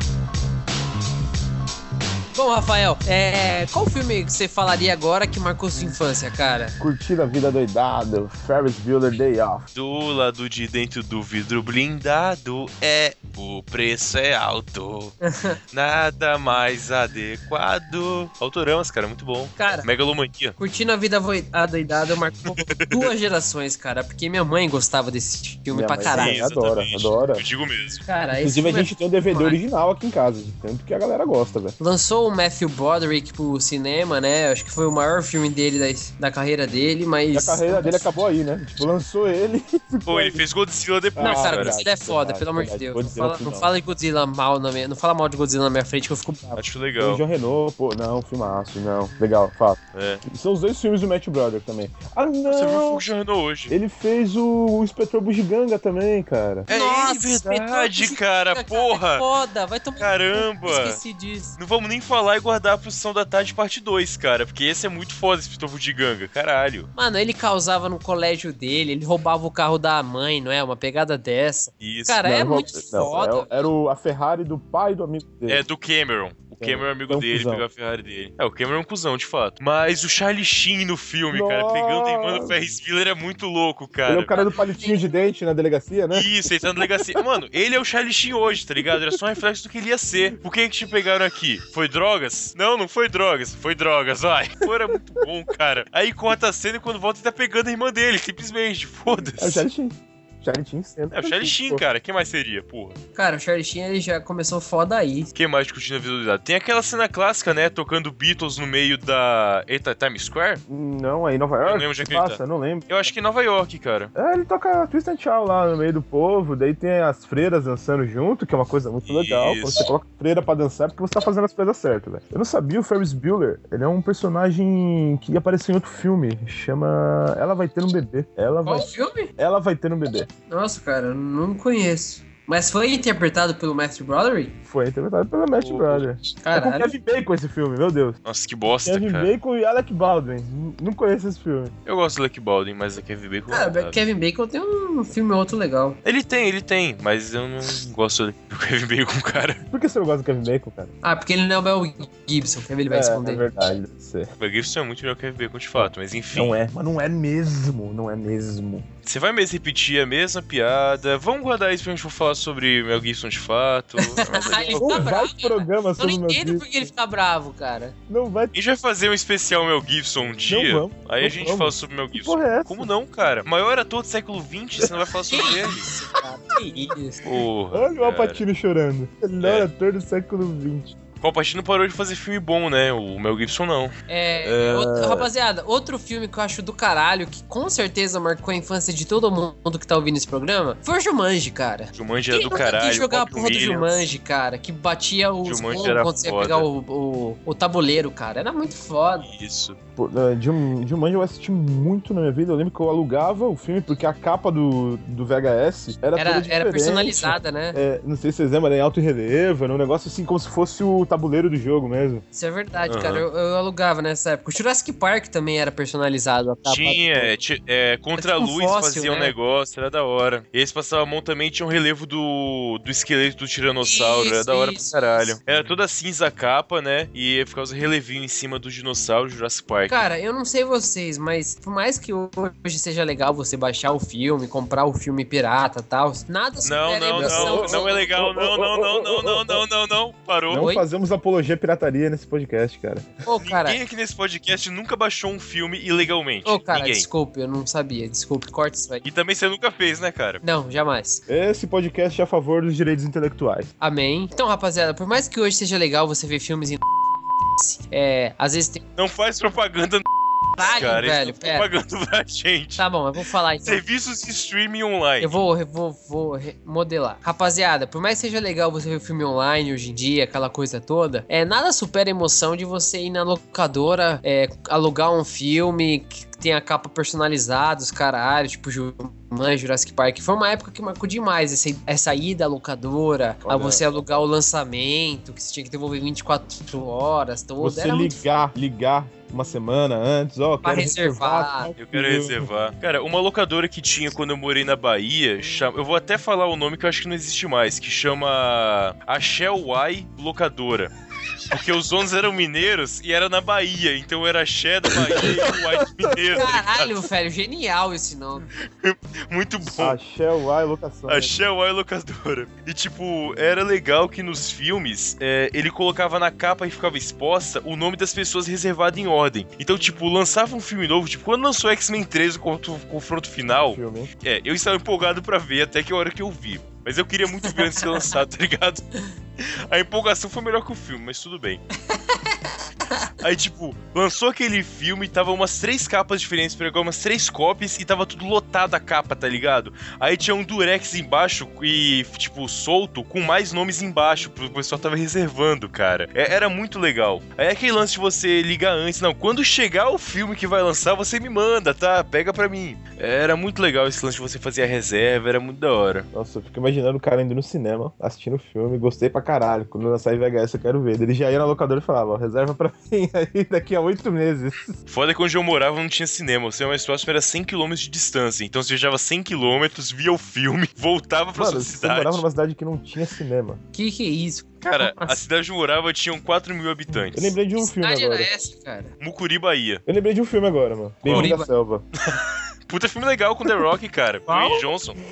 Bom, Rafael, é, qual filme que você falaria agora que marcou sua infância, cara? Curtir a vida doidado, Ferris Bueller Day Off. Do lado de dentro do vidro blindado é o preço é alto. Nada mais adequado. Autoramas, cara, muito bom. Cara, Megalomania. Curtindo a Vida Voi- Adoidada marcou duas gerações, cara, porque minha mãe gostava desse filme Minha pra mãe caralho. também. adora, exatamente. adora. Eu digo mesmo. Cara, esse Inclusive a filme é gente tem o D V D demais. original aqui em casa, de tanto que a galera gosta, velho. Lançou o Matthew Broderick pro cinema, né? Acho que foi o maior filme dele da, da carreira dele, mas. E a carreira dele acabou aí, né? Tipo, lançou ele e ficou Pô, ele aí. fez Godzilla depois, Não, Ah, cara, cara. verdade. Godzilla é foda, verdade, pelo amor de verdade. Deus. Não Godzilla fala, não não. fala de Godzilla mal na minha. Não fala mal de Godzilla na minha frente que eu fico bravo. Acho Tem o legal. Jean Renault, pô, não, filmaço, não. Legal, fato. É. São os dois filmes do Matt Brother também. Ah, Você viu o não! Fogo de Renault hoje. Ele fez o, o Inspetor Bugiganga também, cara. É verdade, Inspetor cara, Bugiganga, porra. É foda, vai tomar. Caramba. Esqueci disso. Não vamos nem falar e guardar a posição da tarde parte dois, cara. Porque esse é muito foda, esse Pitovo de Ganga. Caralho. Mano, ele causava no colégio dele, ele roubava o carro da mãe, não é? Uma pegada dessa. Isso. Cara, é Não, muito não, foda. Era, era o, a Ferrari do pai do amigo dele. É do Cameron. O Cameron é amigo é um dele, cuzão. pegou a Ferrari dele. É, o Cameron é um cuzão, de fato. Mas o Charlie Sheen no filme, cara, pegando e mano, o Ferris Bueller é muito louco, cara. Ele é o cara do palitinho de dente na delegacia, né? Isso, ele tá na delegacia. Mano, ele é o Charlie Sheen hoje, tá ligado? Era só um reflexo do que ele ia ser. Por que que te pegaram aqui? Foi drogas? Não, não foi drogas. Foi drogas, vai. Pô, era muito bom, cara. Aí corta a cena e quando volta ele tá pegando a irmã dele, simplesmente. É o Foda-se. Charlie Sheen. Charlie Sheen sempre. É, o Charlie Sheen, cara. Quem mais seria, porra? Cara, o Charlie Sheen ele já começou foda aí. Quem mais discutindo a visualidade? Tem aquela cena clássica, né? Tocando Beatles no meio da... Eita, Times Square? Não, é em Nova York? Eu lembro onde é que ele Passa, tá. não lembro. Eu acho que em Nova York, cara. É, ele toca Twist and Shout lá no meio do povo, daí tem as freiras dançando junto, que é uma coisa muito legal. Isso. Quando você coloca freira pra dançar, é porque você tá fazendo as coisas certas, velho. Eu não sabia, o Ferris Bueller, ele é um personagem que apareceu em outro filme, chama Ela Vai Ter um Bebê. Ela Qual vai... filme? Ela Vai Ter um Bebê. Nossa, cara, eu não conheço. Mas foi interpretado pelo Matthew Broderick? Foi interpretado pela Matthew Oh. Broderick. É com Caralho. Kevin Bacon esse filme, meu Deus. Nossa, que bosta, Kevin cara. Bacon e Alec Baldwin. N- Não conheço esse filme. Eu gosto do Alec Baldwin, mas o Kevin Bacon... Cara, não, Kevin Bacon tem um filme ou outro legal. Ele tem, ele tem, mas eu não gosto do Kevin Bacon, cara. Por que você não gosta do Kevin Bacon, cara? Ah, porque ele não é o Mel Gibson, que ele vai é, esconder. é verdade, deve ser. O Mel Gibson é muito melhor que o Kevin Bacon, de fato, mas enfim. Não é, mas não é mesmo, não é mesmo. Você vai mesmo repetir a mesma piada. Vamos guardar isso pra gente for falar sobre Mel Gibson de fato. É mais legal. Ele Não tá vai bravo, programa Eu sobre não o Mel entendo Gibson. por que ele fica bravo, cara. Não vai. A gente vai fazer um especial Mel Gibson um dia. vamos, aí não a gente vamos. fala sobre Mel Gibson. porra é essa? Como não, cara? Maior ator do século vinte, você não vai falar sobre ele. Isso, cara, que isso. Porra. Olha o cara. Alpatino chorando. Melhor É. ator do século vinte. O Alpatino parou de fazer filme bom, né? O Mel Gibson não. É, É. outro- rapaziada, outro filme que eu acho do caralho, que com certeza marcou a infância de todo mundo que tá ouvindo esse programa, foi o Jumanji, cara. Jumanji era Quem do nunca caralho. quis jogar a Robin porra do Williams. Jumanji, cara? Que batia os Jumanji rombos era quando você ia foda. pegar o, o, o tabuleiro, cara. Era muito foda. Isso. Pô, uh, Jum- Jumanji eu assisti muito na minha vida. Eu lembro que eu alugava o filme porque a capa do, do V H S era, Era, toda era diferente. personalizada, né? É, não sei se vocês lembram, era em alto relevo, era um negócio assim como se fosse o tabuleiro do jogo mesmo. Isso é verdade, Aham. cara. Eu, eu alugava nessa época. O Jurassic Park também era personalizado. A capa Tinha, do- é, ti- é, contra a É tipo um luz fóssil, fazia um né? negócio, era da hora. E eles passavam a mão também, tinha um relevo do, do esqueleto do tiranossauro, era Isso, da hora isso, pra caralho. isso. Era toda cinza a capa, né? E ficava os relevinhos em cima do dinossauro do Jurassic Park. Cara, eu não sei vocês, mas por mais que hoje seja legal você baixar o filme, comprar o filme pirata e tal, nada Não, supera a não, emoção não, de- não é legal, não, não, não, não, não, não, não, não, parou. Não Oi? fazemos apologia à pirataria nesse podcast, cara. Ô, cara, Ninguém aqui nesse podcast nunca baixou um filme ilegalmente. ô, cara, Ninguém. desculpe, eu não sabia. Desculpe, corta isso aí. E também você nunca fez, né, cara? Não, jamais. Esse podcast é a favor dos direitos intelectuais. Amém. Então, rapaziada, por mais que hoje seja legal você ver filmes em é, às vezes tem Não faz propaganda no caralho, cara, velho, eles pera. estão propagando pra gente. Tá bom, eu vou falar então. Serviços de streaming online. Eu vou, eu vou, vou re- modelar. Rapaziada, por mais que seja legal você ver filme online hoje em dia, aquela coisa toda, é, nada supera a emoção de você ir na locadora, é, alugar um filme que tem a capa personalizada, os caralho, tipo Jumanji, Jurassic Park. Foi uma época que marcou demais essa, essa ida à locadora, a Olha. você alugar o lançamento, que você tinha que devolver vinte e quatro horas, tudo. Você Era muito ligar, ligar uma semana antes, ó, Pra quero reservar. reservar. tal Eu quero filme. reservar. Cara, uma locadora que tinha quando eu morei na Bahia, chama... eu vou até falar o nome que eu acho que não existe mais, que chama a Shell Y Locadora. Porque os donos eram mineiros e era na Bahia, então era Xé da Bahia e o Y de Mineiro. tá ligado? Caralho, velho, genial esse nome. Muito bom. A Shell Y locação. A Shell Y Locadora. E, tipo, era legal que nos filmes é, ele colocava na capa e ficava exposta o nome das pessoas reservado em ordem. Então, tipo, lançava um filme novo. Tipo, quando lançou X-Men três, o confronto- confronto final, Filme, hein? é, eu estava empolgado pra ver até que a hora que eu vi. Mas eu queria muito ver antes de ser lançado, tá ligado? A empolgação foi melhor que o filme, mas tudo bem. Aí, tipo, lançou aquele filme, tava umas três capas diferentes, pegou umas três cópias e tava tudo lotado a capa, tá ligado? Aí tinha um durex embaixo e, tipo, solto, com mais nomes embaixo, pro pessoal tava reservando, cara. É- era muito legal. Aí é aquele lance de você ligar antes, não, quando chegar o filme que vai lançar, você me manda, tá? Pega pra mim. Era muito legal esse lance de você fazer a reserva, era muito da hora. Nossa, eu fico imaginando o cara indo no cinema, assistindo o filme, gostei pra caralho. Quando lançar em V H S eu quero ver. Ele já ia na locadora e falava, ó, reserva pra mim aí daqui a oito meses. Foda que onde eu morava não tinha cinema, o cinema mais próximo era cem quilômetros de distância, então você viajava cem quilômetros, via o filme, voltava pra Mano, sua você cidade. morava numa cidade que não tinha cinema. Que que é isso? Cara, a cidade onde eu morava tinha quatro mil habitantes. Eu lembrei de um Que filme cidade agora. era essa, cara? Mucuri, Bahia. Eu lembrei de um filme agora, mano. Bem-vindo Qual? à Selva. Puta filme legal com The Rock, cara. Com Qual? Dwayne Johnson.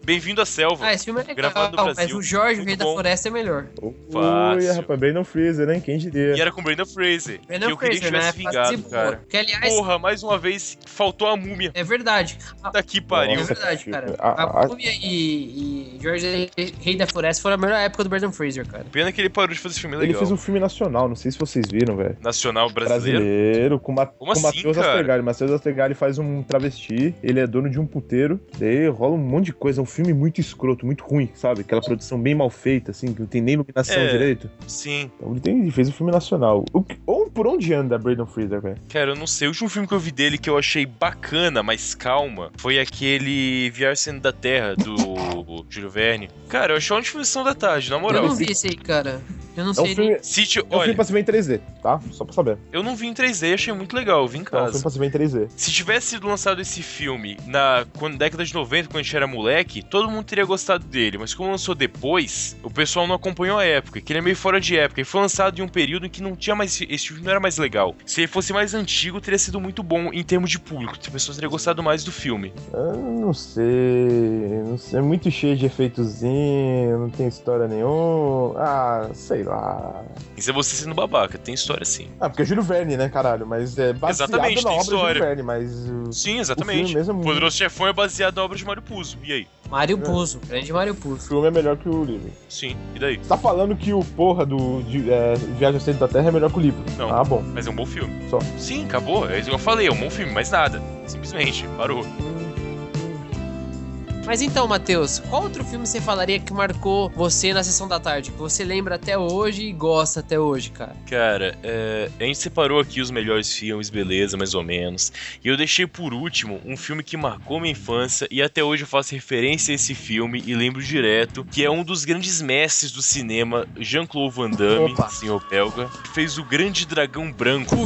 Bem-vindo à Selva. Ah, esse filme é legal, Gravado no mas Brasil. o Jorge, o Muito Rei da bom. Floresta, é melhor. Ui, rapaz, Brandon Fraser, hein? Quem diria? E era com o Brandon Fraser. Brandon que eu queria que Fraser, tivesse né? vingado, Fase cara. boa. Que, aliás, Porra, mais uma vez, faltou a múmia. é verdade. A- Daqui pariu. É verdade, cara. A- A a- Múmia e, e Jorge, Rei da Floresta foram a melhor época do Brandon Fraser, cara. Pena que ele parou de fazer filme legal. Ele fez um filme nacional, não sei se vocês viram, velho. Nacional brasileiro. Brasileiro, com, ma Como com assim, Matheus cara? Astergali. Matheus Astergali faz um travesti, ele é dono de um puteiro, daí rola um monte de coisa. É um filme muito escroto, muito ruim, sabe? Aquela produção bem mal feita, assim, que não tem nem iluminação É. direito. Sim. Então ele, tem, ele fez um filme nacional. O que- ou por onde anda Brandon Fraser, velho? Cara, eu não sei. O último filme que eu vi dele que eu achei bacana, mas calma, foi aquele Viagem Sendo da Terra, do Júlio Verne. Cara, eu achei uma definição da tarde, na Eu moral. não vi esse aí, cara. Eu não É um sei filme, nem... City, é um olha, filme pra se ver em três D, tá? Só pra saber. eu não vi em três D, achei muito legal, eu vi em É um filme casa. pra se ver em três D. Se tivesse sido lançado esse filme na quando, década de noventa, quando a gente era moleque, todo mundo teria gostado dele. Mas como lançou depois, o pessoal não acompanhou a época, que ele é meio fora de época. Ele foi lançado em um período em que não tinha mais. Esse filme não era mais legal. Se ele fosse mais antigo, teria sido muito bom em termos de público. As pessoas teriam gostado mais do filme. Eu não sei, não sei. É muito cheio de efeitozinho, não tem história nenhuma. Ah, sei lá. Isso é você sendo babaca, tem história sim. Ah, porque é Júlio Verne, né, caralho? Mas é baseado Exatamente, na tem obra de história. Júlio Verne, mas... uh, Sim, O exatamente. filme mesmo é O muito- Poderoso Chefão é baseado na obra de Mário Puzo. E aí? Mário Puzo, grande Mário O Puzo. filme é melhor que o livro. Sim, e daí? Você tá falando que o porra do de, é, Viagem ao Centro da Terra é melhor que o livro? Não. Ah, bom. Mas é um bom filme. Só. Sim, acabou. É isso que eu falei, é um bom filme, mais nada. Simplesmente, parou. Mas então, Matheus, qual outro filme você falaria que marcou você na sessão da tarde? Que você lembra até hoje e gosta até hoje, cara? Cara, é, a gente separou aqui os melhores filmes, beleza, mais ou menos. E eu deixei por último um filme que marcou minha infância e até hoje eu faço referência a esse filme e lembro direto, que é um dos grandes mestres do cinema, Jean-Claude Van Damme, Opa. senhor belga, que fez o Grande Dragão Branco.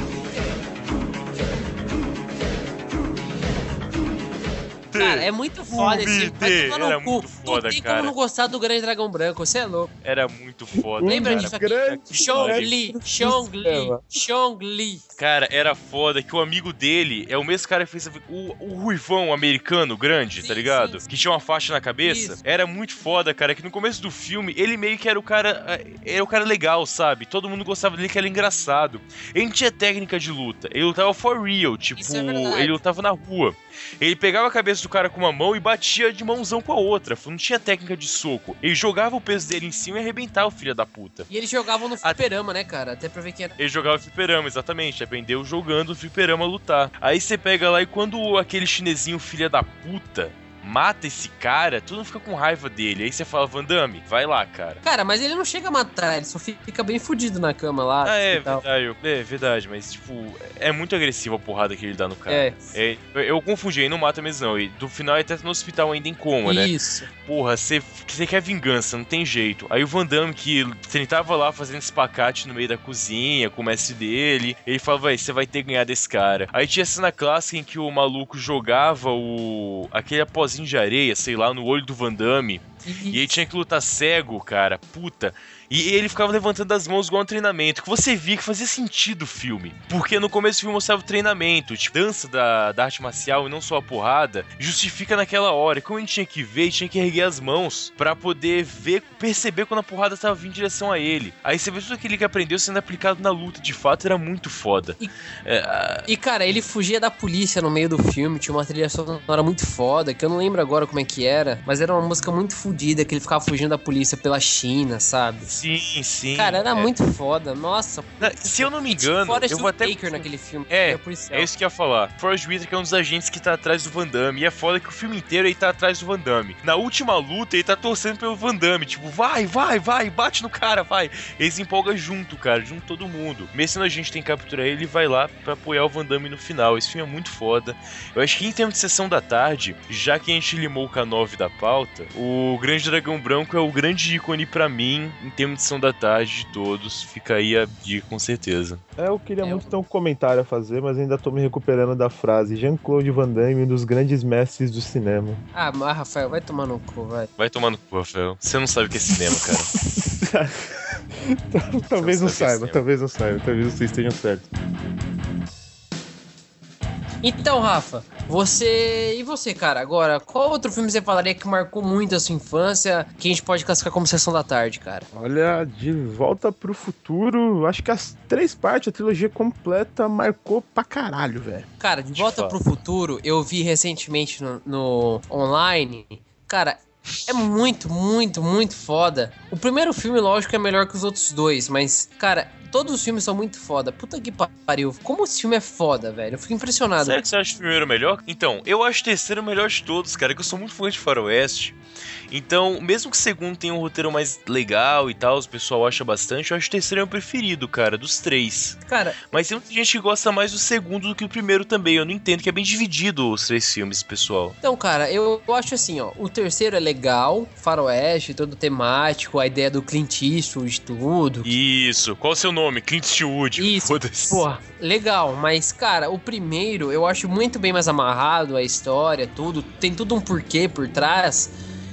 Cara, é muito foda esse filme. Vai Dê, tomar era no cu. muito foda, Não tem cara. como não gostar do Grande Dragão Branco, você é louco. Era muito foda, Lembra cara. disso aqui? grande Chong mestre Li, do Chong Li, cinema. Chong Li. Cara, era foda que o amigo dele é o mesmo cara que fez o, o ruivão americano grande, Sim, tá ligado? sim, sim. Que tinha uma faixa na cabeça. Isso. Era muito foda, cara, que no começo do filme ele meio que era o cara, era o cara legal, sabe? Todo mundo gostava dele, que era engraçado. Ele não tinha técnica de luta, ele lutava for real, tipo, Isso é verdade. ele lutava na rua. Ele pegava a cabeça do cara com uma mão e batia de mãozão com a outra. Não tinha técnica de soco. Ele jogava o peso dele em cima e arrebentava o filho da puta. E eles jogavam no fliperama, né, cara? Até pra ver quem era. Ele jogava fliperama, exatamente. Aprendeu jogando o fliperama a lutar. Aí você pega lá e quando aquele chinesinho filha da puta mata esse cara, tu não fica com raiva dele. Aí você fala, Van Damme, vai lá, cara. Cara, mas ele não chega a matar, ele só fica bem fudido na cama lá. Ah, é e tal. verdade, eu- é verdade, mas tipo, é muito agressiva a porrada que ele dá no cara. É. É, eu, eu confundi, ele não mata mesmo não. E do final ele tá no hospital ainda em coma, né? Isso. Porra, você quer vingança, não tem jeito. Aí o Van Damme, que ele tava lá fazendo espacate no meio da cozinha com o mestre dele, ele falava, véi, você vai ter que ganhar desse cara. Aí tinha a cena clássica em que o maluco jogava o aquele pozinho de areia, sei lá, no olho do Van Damme. E aí tinha que lutar cego, cara, puta. E ele ficava levantando as mãos igual um treinamento, que você via que fazia sentido o filme. Porque no começo do filme mostrava o treinamento, tipo, dança da, da arte marcial e não só a porrada, justifica naquela hora. Como a gente tinha que ver, tinha que erguer as mãos pra poder ver, perceber quando a porrada tava vindo em direção a ele. Aí você vê tudo aquilo que aprendeu sendo aplicado na luta, de fato, era muito foda. E- É, a- E, cara, ele fugia da polícia no meio do filme, tinha uma trilha sonora muito foda, que eu não lembro agora como é que era, mas era uma música muito fodida, que ele ficava fugindo da polícia pela China, sabe? sim, sim. Cara, era é. muito foda, nossa. Na- Se eu não me engano, Fora eu vou até... Baker naquele filme. É, ele policial. É isso que eu ia falar. Forrest Whitaker é um dos agentes que tá atrás do Van Damme. E é foda que o filme inteiro ele tá atrás do Van Damme. Na última luta, ele tá torcendo pelo Van Damme. Tipo, vai, vai, vai, bate no cara, vai. Ele se empolga junto, cara, junto todo mundo. Mesmo sendo a gente tem que capturar ele, ele vai lá pra apoiar o Van Damme no final. Esse filme é muito foda. Eu acho que em termos de sessão da tarde, já que a gente limou o K nove da pauta, o Grande Dragão Branco é o grande ícone pra mim, em termos de sessão da tarde de todos. Fica aí a dica, com certeza. É, eu queria É, muito ter um comentário a fazer, mas ainda tô me recuperando da frase Jean-Claude Van Damme, um dos grandes mestres do cinema. Ah, mas Rafael, vai tomar no cu, vai. Vai tomar no cu, Rafael. Você não sabe o que é cinema, cara. Talvez não Você sabe saiba, esse talvez não saiba, talvez vocês estejam certos. Então, Rafa, você... E você, cara? Agora, qual outro filme você falaria que marcou muito a sua infância, que a gente pode classificar como Sessão da Tarde, cara? Olha, De Volta pro Futuro, acho que as três partes, a trilogia completa, marcou pra caralho, velho. Cara, De Volta pro Futuro, eu vi recentemente no, no online. Cara, é muito, muito, muito foda. O primeiro filme, lógico, é melhor que os outros dois, mas, cara... Todos os filmes são muito foda. Puta que pariu. Como esse filme é foda, velho. Eu fico impressionado. Sério que você acha o primeiro melhor? Então, eu acho o terceiro o melhor de todos, cara. Que eu sou muito fã de Faroeste. Então, mesmo que o segundo tenha um roteiro mais legal e tal, o pessoal acha bastante, eu acho que o terceiro é o preferido, cara, dos três. Cara... Mas tem muita gente que gosta mais do segundo do que o primeiro também. Eu não entendo, que é bem dividido os três filmes, pessoal. Então, cara, eu, eu acho assim, ó. O terceiro é legal, Faroeste, todo temático, a ideia do Clint Eastwood, tudo. Isso. Qual o seu nome? Clint Eastwood. Isso, Foda-se. porra, legal, mas, cara, o primeiro eu acho muito bem mais amarrado, a história, tudo, tem tudo um porquê por trás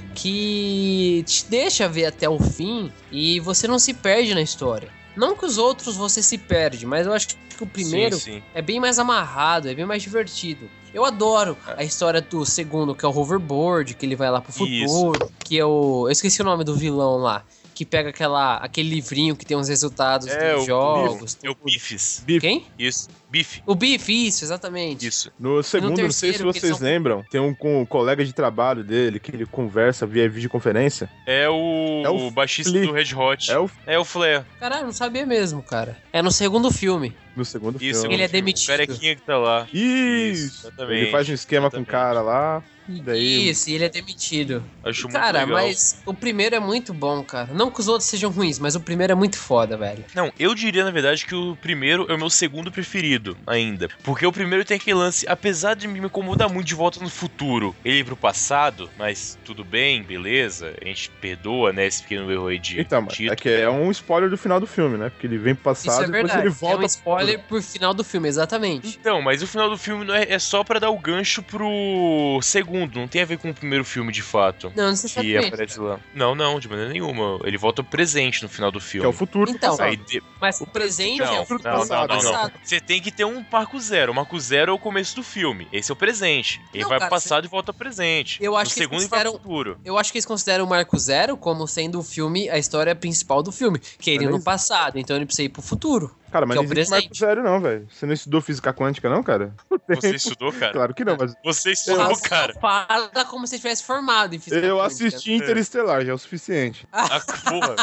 que te deixa ver até o fim e você não se perde na história. Não que os outros você se perde, mas eu acho que o primeiro sim, sim. é bem mais amarrado, é bem mais divertido. Eu adoro a história do segundo, que é o Hoverboard, que ele vai lá pro futuro, Isso. que é o... Eu esqueci o nome do vilão lá. Que pega aquela, aquele livrinho que tem os resultados é, dos o jogos. É o Biffs. Biff. Quem? Isso, Biff. O Biff, isso, exatamente. Isso. No segundo, no não sei se terceiro, vocês são... lembram, tem um, com um colega de trabalho dele que ele conversa via videoconferência. É o, é o o baixista Flea. do Red Hot. É o, é o Flea. Caralho, não sabia mesmo, cara. É no segundo filme. No segundo Isso, filme. Ele é demitido. O carequinha que tá lá. Isso. Exatamente. Ele faz um esquema Exatamente. com o cara lá. Daí... Isso, e ele é demitido. Acho muito cara, legal. mas o primeiro é muito bom, cara. Não que os outros sejam ruins, mas o primeiro é muito foda, velho. Não, eu diria, na verdade, que o primeiro é o meu segundo preferido ainda. Porque o primeiro tem aquele lance, apesar de me incomodar muito de Volta no Futuro, ele ir pro passado, mas tudo bem, beleza, a gente perdoa, né, esse pequeno erro aí de Então, mas é que é um spoiler do final do filme, né? Porque ele vem pro passado Isso é e depois verdade. ele volta... É um spoiler pro final do filme, exatamente. Então, mas o final do filme não é, é só pra dar o gancho pro segundo, não tem a ver com o primeiro filme de fato. Não, não que sei aparece lá. Não, não, de maneira nenhuma. Ele volta pro presente no final do filme. Que é o futuro então, passado. Aí de... Mas o presente não, é o futuro não, não, não, passado. não. Você tem que ter um Marco Zero. O Marco Zero é o começo do filme. Esse é o presente. Ele Não, vai cara, pro passado você... e volta pro presente. Eu acho no que segundo eles e vai pro consideram... futuro. Eu acho que eles consideram o Marco Zero como sendo o filme, a história principal do filme. Que é ele no passado, então ele precisa ir pro futuro. Cara, mas que não é o existe Marco presente. Zero não, velho. Você não estudou física quântica não, cara? Você estudou, cara? Claro que não, mas... Você estudou, Nossa, cara. Fala como se tivesse formado em física Eu quântica. assisti Interestelar, já é o suficiente. Ah, porra.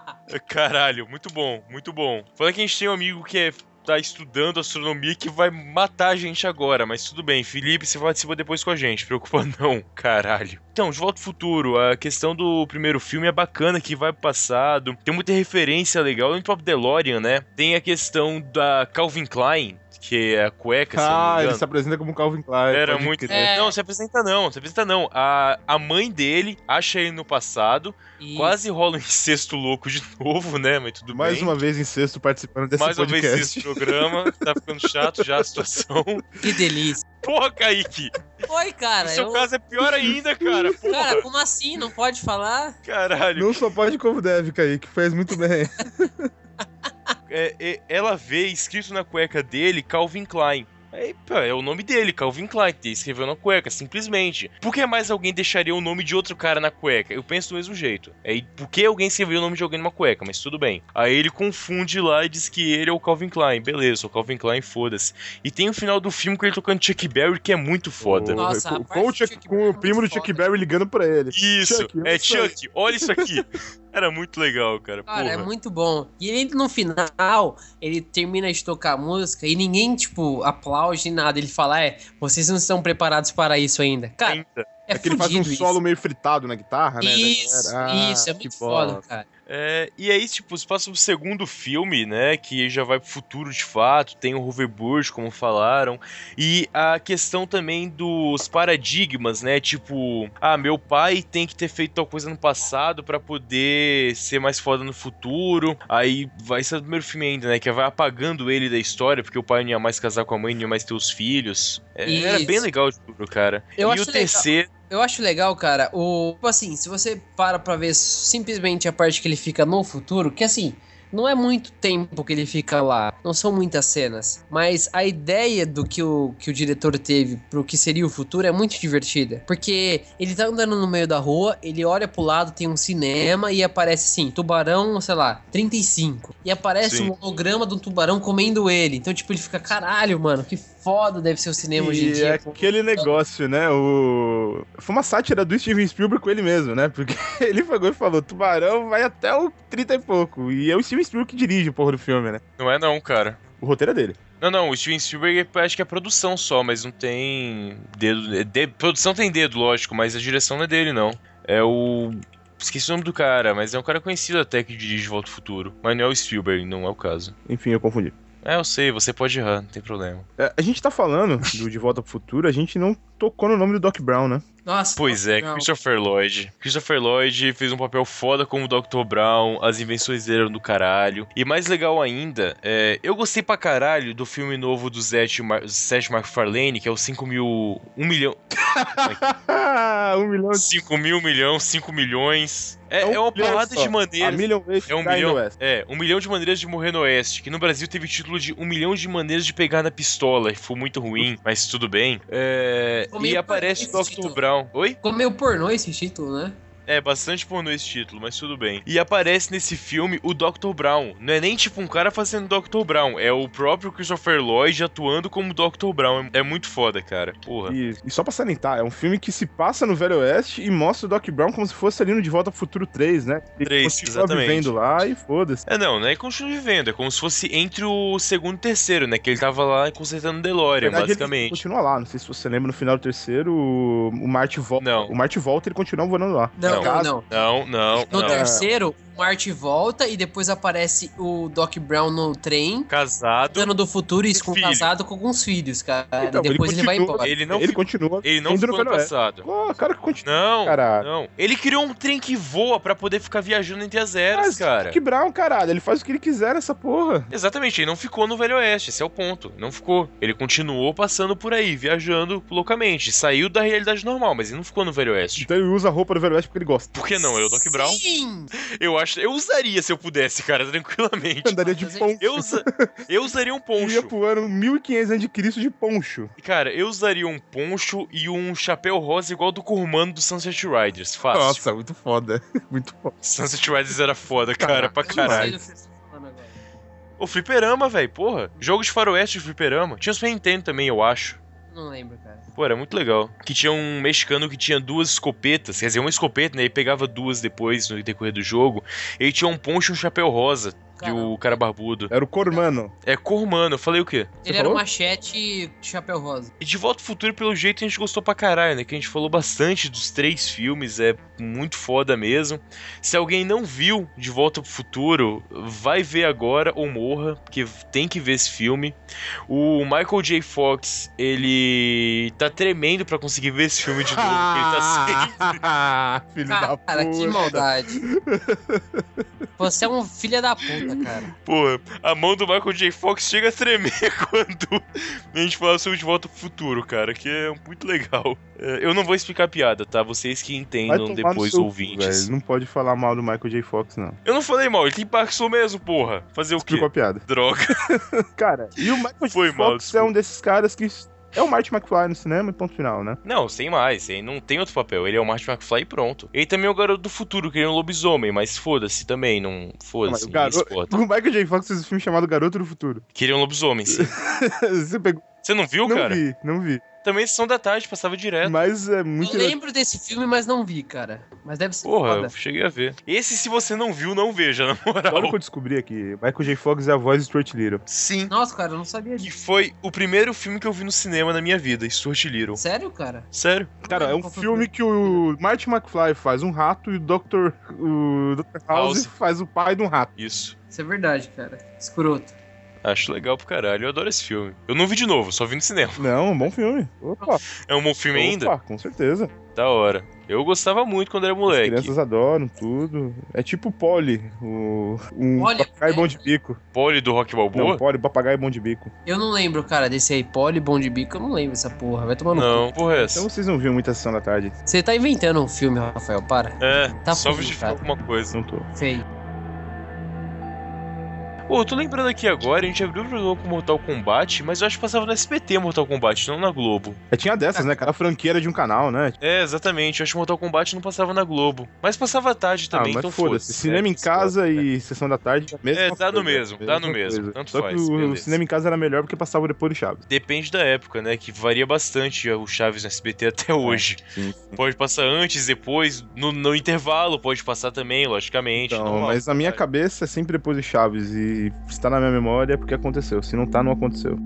Caralho, muito bom, muito bom. Fala que a gente tem um amigo que é... tá estudando astronomia que vai matar a gente agora, mas tudo bem, Felipe, você participa depois com a gente, preocupa não, caralho. Então, De Volta ao Futuro, a questão do primeiro filme é bacana, que vai pro passado, tem muita referência legal, no próprio DeLorean, né, tem a questão da Calvin Klein, que é a cueca, se eu não me Ah, engano. ele se apresenta como Calvin Klein. Era pode muito... crer. É. Não, se apresenta não, se apresenta não. A, a mãe dele acha ele no passado, E... quase rola um incesto louco de novo, né, mas tudo Mais bem. uma vez em sexto participando desse Mais uma podcast. vez esse programa, tá ficando chato já a situação. Que delícia. Porra, Kaique! Oi, cara. O seu eu... caso é pior ainda, cara. Porra. Cara, como assim? Não pode falar? Caralho. Não só pode como deve, Kaique, fez muito bem. É, é, ela vê escrito na cueca dele Calvin Klein. Aí, pô, é o nome dele, Calvin Klein, que escreveu na cueca, simplesmente. Por que mais alguém deixaria o nome de outro cara na cueca? Eu penso do mesmo jeito. É, por que alguém escreveu o nome de alguém numa cueca? Mas tudo bem. Aí ele confunde lá e diz que ele é o Calvin Klein. Beleza, o Calvin Klein, foda-se. E tem o final do filme com ele tocando Chuck Berry, que é muito foda. Nossa, com, a com parte o, do Chuck, Chuck com Berry o é primo muito do Chuck foda. Berry ligando pra ele. Isso, Chuck, é eu sei. Chuck, olha isso aqui. Era muito legal, cara. Cara, Porra. é muito bom. E ele, no final, ele termina de tocar a música e ninguém, tipo, aplaude nem nada. Ele fala, é, vocês não estão preparados para isso ainda. Cara, Ainda. é, É que ele faz um fudido solo isso. meio fritado na guitarra, né? Isso, Ah, isso, é que muito foda, bosta. cara. É, e aí, tipo, se passa o segundo filme, né, que já vai pro futuro de fato, tem o Hoverboard, como falaram, e a questão também dos paradigmas, né, tipo, ah, meu pai tem que ter feito tal coisa no passado pra poder ser mais foda no futuro, aí vai ser o primeiro filme ainda, né, que vai apagando ele da história, porque o pai não ia mais casar com a mãe, não ia mais ter os filhos. É, era bem Isso. legal tudo, cara. Eu e acho o terceiro... Eu acho legal, cara, o... Tipo assim, se você para pra ver simplesmente a parte que ele fica no futuro, que assim, não é muito tempo que ele fica lá, não são muitas cenas, mas a ideia do que o, que o diretor teve pro que seria o futuro é muito divertida, porque ele tá andando no meio da rua, ele olha pro lado, tem um cinema e aparece assim, tubarão, sei lá, trinta e cinco, e aparece Sim. um holograma de um tubarão comendo ele, então tipo, ele fica, caralho, mano, que foda deve ser o cinema hoje em E dia. é aquele negócio, né? O... Foi uma sátira do Steven Spielberg com ele mesmo, né? Porque ele pegou e falou: Tubarão vai até o trinta e pouco. E é o Steven Spielberg que dirige o porra do filme, né? Não é não, cara. O roteiro é dele. Não, não, o Steven Spielberg acho que é produção só, mas não tem dedo... De... Produção tem dedo, lógico, mas a direção não é dele, não. É o... Esqueci o nome do cara, mas é um cara conhecido até que dirige Volta ao Futuro. Mas não é o Spielberg, não é o caso. Enfim, eu confundi. É, eu sei, você pode errar, não tem problema. É, a gente tá falando do De Volta pro Futuro, a gente não tocou no nome do Doc Brown, né? Nossa, Pois é, não. Christopher Lloyd. Christopher Lloyd fez um papel foda como doutor Brown, as invenções dele eram do caralho. E mais legal ainda, é, eu gostei pra caralho do filme novo do Seth, Mar Seth MacFarlane, que é o cinco mil... um milhão... um milhão de... cinco mil, milhão, cinco milhões... É, um é uma milhão porrada só. de maneiras... A Million Ways É um to Die in the milhão, West. é, um milhão de maneiras de morrer no Oeste, que no Brasil teve título de um milhão de maneiras de pegar na pistola, e foi muito ruim, mas tudo bem. É, Ficou e meio aparece o esse doutor título. Brown. Oi? Ficou meio pornô esse título, né? É, bastante pornô esse título, mas tudo bem. E aparece nesse filme o doutor Brown. Não é nem tipo um cara fazendo doutor Brown, é o próprio Christopher Lloyd atuando como doutor Brown. É muito foda, cara. Porra. E, e só pra salientar, é um filme que se passa no Velho Oeste e mostra o Doc Brown como se fosse ali no De Volta pro Futuro três, né? Ele três, continua exatamente. vivendo lá e foda-se. É, não, não é que continua vivendo, é como se fosse entre o segundo e o terceiro, né? Que ele tava lá consertando o DeLorean, Na verdade, ele basicamente. continua lá, não sei se você lembra, no final do terceiro, o, o Marty volta. Não. O Marty volta e ele continua voando lá. Não, Não. não, não. Não, não, No não. terceiro, o Marty volta e depois aparece o Doc Brown no trem, Casado. ano do futuro e com filho. casado com alguns filhos, cara. Então, depois ele ele, vai continua- embora. Ele não, ele ficou, continua ele não indo ficou no no Velho Oeste. passado. Pô, cara que continua. Não, Caralho. não. Ele criou um trem que voa pra poder ficar viajando entre as eras, Mas cara. Doc Brown, caralho, ele faz o que ele quiser nessa porra. Exatamente, ele não ficou no Velho Oeste, esse é o ponto. Não ficou. Ele continuou passando por aí, viajando loucamente. Saiu da realidade normal, mas ele não ficou no Velho Oeste. Então ele usa a roupa do Velho Oeste porque ele gosta. Por que não? Ele é o Doc Brown. Sim! Eu acho. Eu usaria se eu pudesse, cara, tranquilamente. Andaria de Mas poncho. Eu, usa, eu usaria um Ia poncho. pro ano mil e quinhentos antes de Cristo de poncho. Cara, eu usaria um poncho e um chapéu rosa igual do Cormano do Sunset Riders. Fácil. Nossa, muito foda. Muito foda. Sunset Riders era foda, cara, pra Eu não sei caralho. do que vocês estão falando agora. O fliperama, velho, porra. Jogos de faroeste de fliperama. Tinha o Super Nintendo também, eu acho. Não lembro, cara. Pô, era muito legal. Que tinha um mexicano que tinha duas escopetas. Quer dizer, uma escopeta, né? Ele pegava duas depois no decorrer do jogo. Ele tinha um poncho e um chapéu rosa. De Caramba. o cara barbudo. Era o Cormano. É Cormano, eu falei o quê? Ele era falou? um machete de chapéu rosa. E de Volta ao Futuro, pelo jeito, a gente gostou pra caralho, né? Que a gente falou bastante dos três filmes, é muito foda mesmo. Se alguém não viu De Volta pro Futuro, vai ver agora ou morra, porque tem que ver esse filme. O Michael J. Fox, ele tá tremendo pra conseguir ver esse filme de novo, porque ele tá sem... Filho da Cara, puta. que maldade. Você é um filho da puta, cara. Pô, a mão do Michael J. Fox chega a tremer quando a gente fala sobre De Volta pro Futuro, cara, que é muito legal. É, eu não vou explicar a piada, tá? Vocês que Vai entendam tomar no depois, seu cu, ouvintes. velho. Não pode falar mal do Michael J. Fox, não. Eu não falei mal, ele tem Parkinson mesmo, porra. Fazer o quê? Explicou a piada. Droga. Cara, e o Michael Foi J. mal, Fox é desculpa. um desses caras que... É o Marty McFly no cinema e ponto final, né? Não, sem mais, ele não tem outro papel. Ele é o Marty McFly e pronto. Ele também é o garoto do futuro, que ele é um lobisomem, mas foda-se também, não. Mas Foda-se, o, ninguém garoto... se importa. o Michael J. Fox fez um filme chamado Garoto do Futuro. Que ele é um lobisomem, sim. Você pegou... Você não viu, não cara? vi, não vi. Também Sessão da Tarde, passava direto. Mas é muito... Eu lembro desse filme, mas não vi, cara. Mas deve ser Porra, foda. eu cheguei a ver. Esse, se você não viu, não veja, na moral. Olha o que eu descobri aqui. Michael J. Fox é a voz de Stuart Little. Sim. Nossa, cara, eu não sabia Que disso. foi o primeiro filme que eu vi no cinema na minha vida, Stuart Little. Sério, cara? Sério. Cara, é um Qual foi o filme que o Marty McFly faz um rato e o doutor O doutor House, House. faz o pai de um rato. Isso. Isso é verdade, cara. Escroto. Acho legal pro caralho, eu adoro esse filme. Eu não vi de novo, só vi no cinema. Não, um bom filme. Opa, É um bom filme ainda? opa, com certeza. Da hora. Eu gostava muito quando era As moleque. crianças adoram tudo. É tipo o Polly, o um Polly, papagaio é? bom de bico. Polly do Rock Balboa? Não, Polly, papagaio bom de bico. Eu não lembro, cara, desse aí, Poli, Bom de Bico. Eu não lembro dessa porra. Vai tomar no Não, cu. porra é essa. Então vocês não viram muita sessão da tarde. Você tá inventando um filme, Rafael. Para. É, Tá só fudido, justificar cara. alguma coisa. Não tô. Feio. Pô, eu tô lembrando aqui agora, a gente abriu o programa com Mortal Kombat, mas eu acho que passava no S B T Mortal Kombat, não na Globo. É, tinha dessas, né? Cada franquia era de um canal, né? É, exatamente. Eu acho que Mortal Kombat não passava na Globo. Mas passava à tarde também, ah, mas então foda-se. foda-se. Cinema né? em casa Foda, e né? sessão da tarde, mesmo. É, dá no mesmo, dá no mesmo. Tanto Só faz, que o beleza. cinema em casa era melhor porque passava depois do Chaves. Depende da época, né? Que varia bastante o Chaves no S B T até hoje. Sim, sim. Pode passar antes, depois, no, no intervalo pode passar também, logicamente. Então, normal, mas na minha vai. cabeça é sempre depois do Chaves e está na minha memória é porque aconteceu. Se não tá, não aconteceu.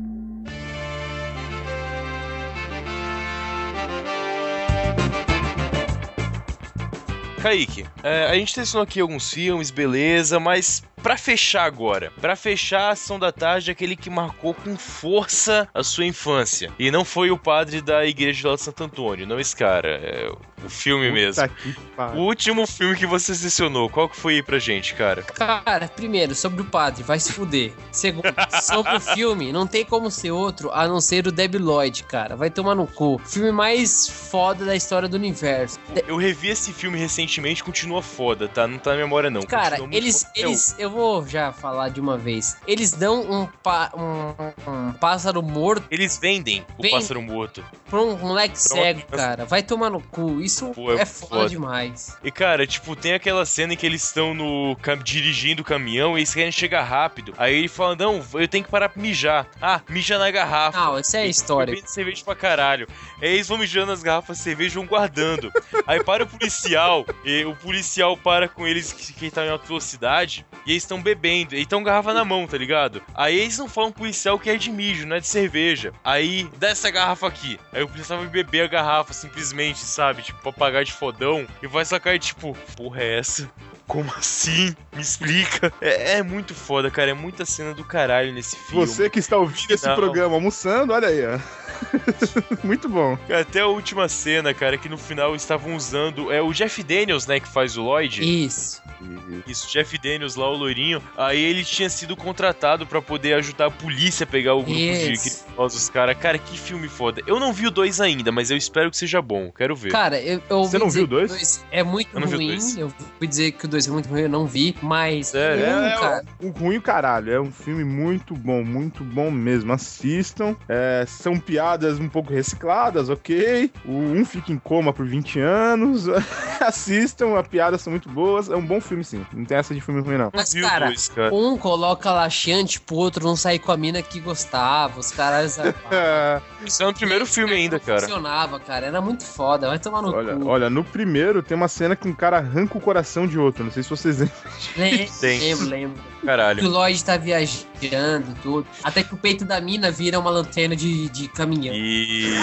Kaique, é, a gente selecionou aqui alguns filmes, beleza, mas pra fechar agora, pra fechar a Ação da Tarde, aquele que marcou com força a sua infância. E não foi o padre da Igreja de Santo Antônio, não esse cara, é o filme Puta mesmo. que pariu. O último filme que você selecionou, qual que foi aí pra gente, cara? Cara, primeiro, sobre o padre, vai se fuder. Segundo, sobre o filme, não tem como ser outro a não ser o Debi Lloyd, cara. Vai tomar no cu. Filme mais foda da história do universo. De- Eu revi esse filme recentemente, continua foda, tá? Não tá na memória não. Cara, Continua muito eles, foda até eles, eu vou já falar de uma vez. Eles dão um, pa- um, um pássaro morto Eles vendem o Vem- pássaro morto. pra um moleque Pra uma cego, criança. cara. Vai tomar no cu. Isso Pô, é é foda, foda. demais. E cara, tipo, tem aquela cena em que eles estão no cam- dirigindo o caminhão e eles querem chegar rápido. Aí ele fala, não, eu tenho que parar pra mijar. Ah, mija na garrafa. Não, isso é E história. bebendo cerveja pra caralho. Aí eles vão mijando nas garrafas de cerveja e vão guardando. Aí para o policial, e o policial para com eles que, que tá em alta velocidade e eles estão bebendo. E estão garrafa na mão, tá ligado? Aí eles não falam pro policial que é de mijo, não é de cerveja. Aí, dá essa garrafa aqui. Aí o policial vai beber a garrafa simplesmente, sabe? Tipo, pra pagar de fodão. E vai sacar e tipo, porra é essa? Como assim? Me explica. É, é muito foda, cara. É muita cena do caralho nesse filme. Você que está ouvindo esse Não. programa almoçando, olha aí, ó. Muito bom. Até a última cena, cara, que no final estavam usando. É o Jeff Daniels, né, que faz o Lloyd. Isso. Isso, Jeff Daniels lá, o loirinho. Aí ele tinha sido contratado pra poder ajudar a polícia a pegar o grupo Isso. de criminosos, cara. Cara, que filme foda. Eu não vi o dois ainda, mas eu espero que seja bom. Quero ver. Cara, eu, eu ouvi Você não dizer viu o que dois? dois é muito Eu não vi o ruim. dois. Eu ouvi dizer que o dois é muito ruim, eu não vi. Mas Sério? um, É, cara, um ruim o caralho. É um filme muito bom, muito bom mesmo. Assistam. É, são piadas um pouco recicladas, ok? O um fica em coma por vinte anos. Assistam, as piadas são muito boas. É um bom filme, sim. Não tem essa de filme ruim, não. mas, Vi o cara, dois, cara. um coloca laxante pro outro não sair com a mina que gostava. Os caras. Isso é no primeiro filme ainda, cara. Funcionava, cara. Era muito foda. Vai tomar no Olha, cu. olha, no primeiro tem uma cena que um cara arranca o coração de outro. Não sei se vocês lembram. Le- Tem. Lembro, lembro. Que o Caralho. Lloyd tá viajando e tudo. Até que o peito da mina vira uma lanterna de, de caminhão. E.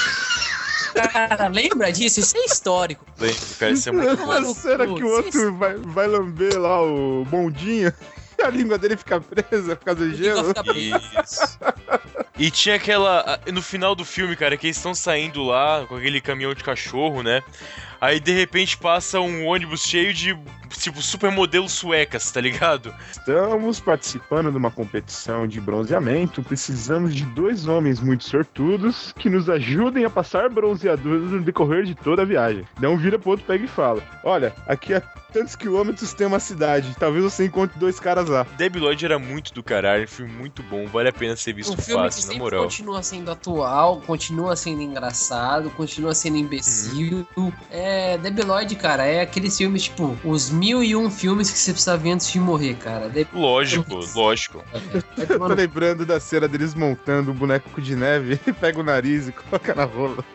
Cara, lembra disso? Isso é histórico. Lembro, cara, isso é muito bom. A cena que o outro vai, vai lamber lá o bondinho. A língua dele fica presa por causa do gelo. Fica preso. Isso. E tinha aquela. No final do filme, cara, que eles estão saindo lá com aquele caminhão de cachorro, né? Aí de repente passa um ônibus cheio de, tipo, supermodelos suecas, tá ligado? Estamos participando de uma competição de bronzeamento. Precisamos de dois homens muito sortudos que nos ajudem a passar bronzeador no decorrer de toda a viagem. Não vira pro outro, pega e fala: olha, aqui a tantos quilômetros tem uma cidade. Talvez você encontre dois caras lá. Debi Lloyd era muito do caralho, um filme muito bom, vale a pena ser visto Um filme que fácil, na sempre moral. continua sendo atual, continua sendo engraçado, continua sendo imbecil. É, Debi Lloyd, cara, é aqueles filmes, tipo, os mil e um filmes que você precisa ver antes de morrer, cara. De... Lógico, lógico. Vai Eu tomar tô no- lembrando da cena deles montando o boneco de neve, pega o nariz e coloca na rola.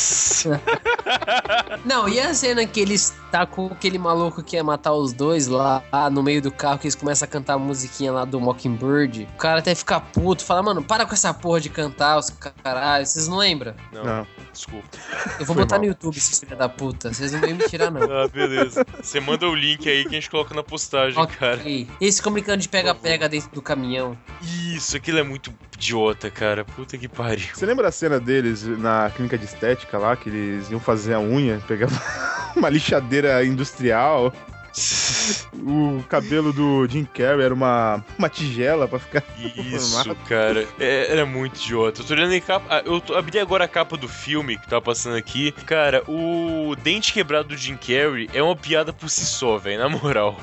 Não, e a cena que eles tá com aquele maluco que ia matar os dois lá, lá no meio do carro, que eles começam a cantar a musiquinha lá do Mockingbird. O cara até fica puto, fala, mano, para com essa porra de cantar os caralho. Vocês não lembram? Não, Não. desculpa. Eu vou Foi botar mal. no YouTube, esses filha da puta. Vocês não vêm me tirar, não. Ah, beleza. Você manda o link aí que a gente coloca na postagem, cara. Ok. Eles ficam brincando de pega-pega dentro do caminhão. Isso, aquilo é muito idiota, cara. Puta que pariu. Você lembra a cena deles na clínica de estética lá, que eles iam fazer a unha, pegavam uma lixadeira industrial O cabelo do Jim Carrey era uma, uma tigela pra ficar Isso, formado. cara. É, era muito idiota. Eu tô olhando em capa. ah, Eu tô- abri agora a capa do filme que tava passando aqui. Cara, o dente quebrado do Jim Carrey é uma piada por si só, velho. Na moral.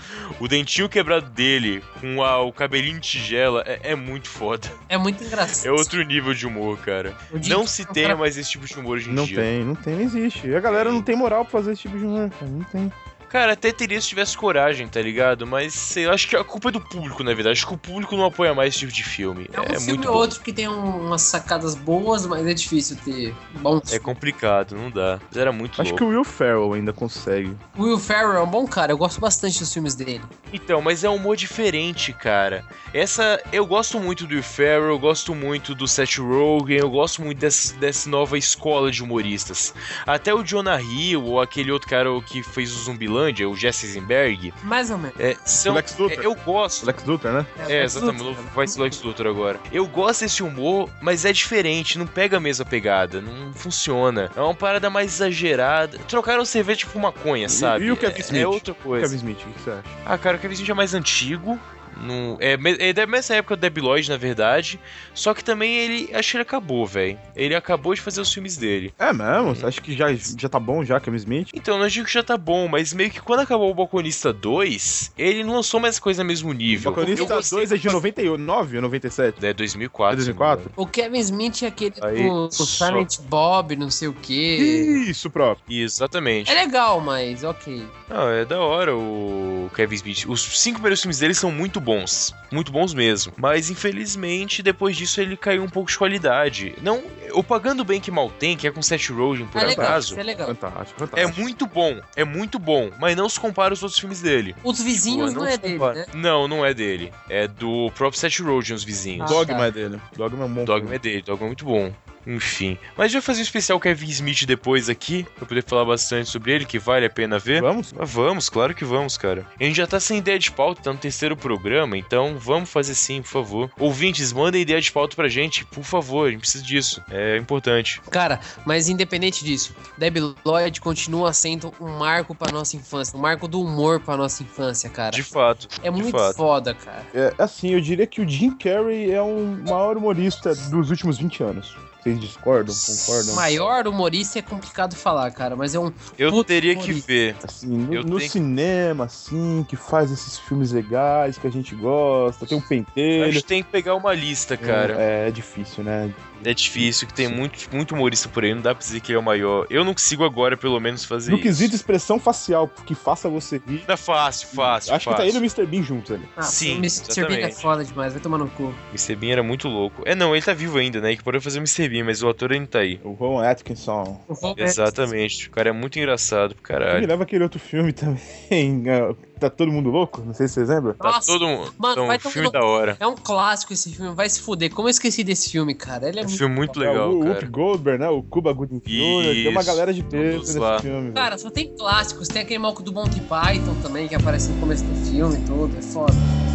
O dentinho quebrado dele com a- o cabelinho de tigela é, é muito foda. É muito engraçado. É outro nível de humor, cara. O Jim Não Carrey se é um tenha cara- mais esse tipo de humor hoje em Não dia. tem, não tem, não existe. E a galera não tem moral pra fazer esse tipo de humor, cara. Não tem. Cara, até teria se tivesse coragem, tá ligado? Mas sei, eu acho que a culpa é do público, na verdade. Acho que o público não apoia mais esse tipo de filme. É um É, filme muito ou bom. outro que tem um- umas sacadas boas, mas é difícil ter bons. É complicado, não dá. Mas era muito Acho louco. que o Will Ferrell ainda consegue. O Will Ferrell é um bom cara, eu gosto bastante dos filmes dele. Então, mas é um humor diferente, cara. Essa. Eu gosto muito do Will Ferrell, eu gosto muito do Seth Rogen, eu gosto muito dessa, dessa nova escola de humoristas. Até o Jonah Hill, ou aquele outro cara que fez o Zumbilândia, o Jesse Eisenberg. Mais ou menos. É, são, O Lex Luthor. é, eu gosto. O Lex Luthor, né? É, exatamente, não vai ser o Lex Luthor agora. Eu gosto desse humor, mas é diferente, não pega a mesma pegada, não funciona. É uma parada mais exagerada. Trocaram cerveja por maconha, sabe? e o Kevin É- Smith? É outra coisa. Kevin Smith, o que você acha? Ah, cara, o Kevin Smith é mais antigo. Não, é, me- é da mesma época do Debi Lloyd, na verdade. Só que também ele. Acho que ele acabou, velho. Ele acabou de fazer os filmes dele. É mesmo? Você acha que já, já tá bom já, Kevin Smith? Então, não digo que já tá bom, mas meio que quando acabou o Balconista dois, ele não lançou mais coisa no mesmo nível. O Balconista Eu gostei dois é de bastante- noventa e nove ou noventa e sete? É dois mil e quatro. É dois mil e quatro? O Kevin Smith é aquele Aí, do do só- Silent Bob, não sei o quê. Isso, próprio. Exatamente. É legal, mas ok. Não, é da hora o Kevin Smith. Os cinco primeiros filmes dele são muito bons. Muito bons mesmo. Mas, infelizmente, depois disso ele caiu um pouco de qualidade. Não, o Pagando Bem Que Mal Tem, que é com Seth Rogen, por é legal, acaso, isso é legal. Fantástico, é fantástico. muito bom. É muito bom. Mas não se compara aos outros filmes dele. Os vizinhos Tipo, não é se dele, compara. né? Não, não é dele. É do próprio Seth Rogen, os vizinhos. Ah, Dogma tá. é dele. Dogma é um bom Dogma filme. é dele, Dogma é muito bom. Enfim. Mas a gente vai fazer um especial Kevin Smith depois aqui, pra poder falar bastante sobre ele, que vale a pena ver. Vamos? Ah, vamos, claro que vamos, cara. A gente já tá sem ideia de pauta, tá no terceiro programa, então vamos fazer sim, por favor. Ouvintes, mandem ideia de pauta pra gente, por favor, a gente precisa disso. É importante. Cara, mas independente disso, Debi Lloyd continua sendo um marco pra nossa infância, um marco do humor pra nossa infância, cara. De fato. É de muito fato. foda, cara. É, assim, eu diria que o Jim Carrey é o maior humorista dos últimos vinte anos. Vocês discordam? Concordam? Maior humorista é complicado falar, cara, mas é um. Eu Puta, teria que humorista. ver. Assim, no, Eu no tenho- cinema, assim, que faz esses filmes legais que a gente gosta, tem um A pentelho. gente tem que pegar uma lista, cara. É, é difícil, né? É difícil, que tem muito, muito humorista por aí, não dá pra dizer que ele é o maior. Eu não consigo agora, pelo menos, fazer No isso. quesito expressão facial, que faça você rir. Tá fácil, fácil, Acho que fácil. tá ele e o mister Bean juntos ali. Ah, Sim, o mister Bean é exatamente. foda demais, vai tomar no cu. mister Bean era muito louco. É, não, ele tá vivo ainda, né? Que pode fazer o mister Bean, mas o ator ainda tá aí. O Ron Atkinson. O Robert- Exatamente. O cara é muito engraçado pro Me caralho. leva aquele outro filme também. é, Tá Todo Mundo Louco? Não sei se vocês lembram. Tá Nossa, todo mundo. mano, Então, vai um tomar filme no- da hora. É um clássico esse filme, vai se fuder. Como eu esqueci desse filme, cara? Ele é, É um muito. filme muito É, legal, o cara. Whoopi Goldberg, né? O Cuba Gooding Júnior Tem uma Isso, galera de peso todos nesse lá. filme. velho. Cara, só tem clássicos. Tem aquele maluco do Monty Python também, que aparece no começo do filme e tudo. É foda.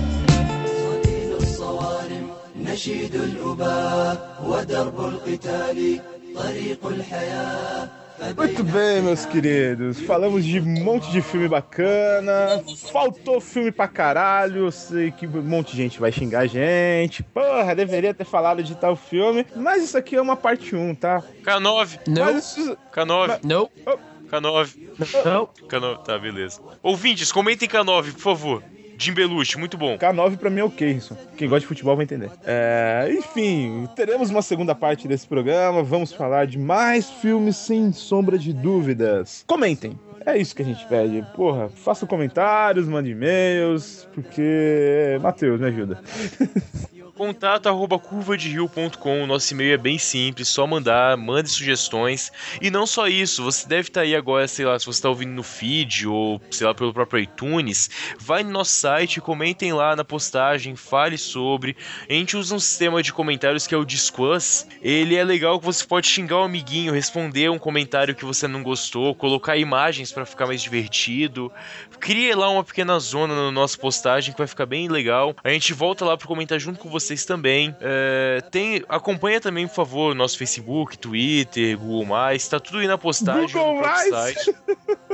صديد الصوارم نشيد الأباء ودرب القتال طريق الحياة Muito bem, meus queridos. Falamos de um monte de filme bacana. Faltou filme pra caralho. Eu sei que um monte de gente vai xingar a gente. Porra, deveria ter falado de tal filme. Mas isso aqui é uma parte um, tá? K nove. Não, Mas isso... K nove. não, K nove. não. K nove. Tá, beleza. Ouvintes, comentem K nove, por favor. Jim Belushi, muito bom. K nove pra mim é o Keirson. Quem gosta de futebol vai entender. É, enfim, teremos uma segunda parte desse programa. Vamos falar de mais filmes sem sombra de dúvidas. Comentem. É isso que a gente pede. Porra, façam comentários, mande e-mails, porque... Matheus, me ajuda. Contato arroba curva de rio ponto com. O nosso e-mail é bem simples, só mandar, mande sugestões. E não só isso, você deve estar aí agora, sei lá, se você está ouvindo no feed ou, sei lá, pelo próprio iTunes, vai no nosso site, comentem lá na postagem, fale sobre. A gente usa um sistema de comentários que é o Discuss. Ele é legal que você pode xingar o amiguinho, responder um comentário que você não gostou, colocar imagens para ficar mais divertido. Crie lá uma pequena zona na nossa postagem que vai ficar bem legal. A gente volta lá para comentar junto com vocês também. É, tem, acompanha também, por favor, nosso Facebook, Twitter, Google+, tá tudo aí na postagem Google no próprio Mais? site.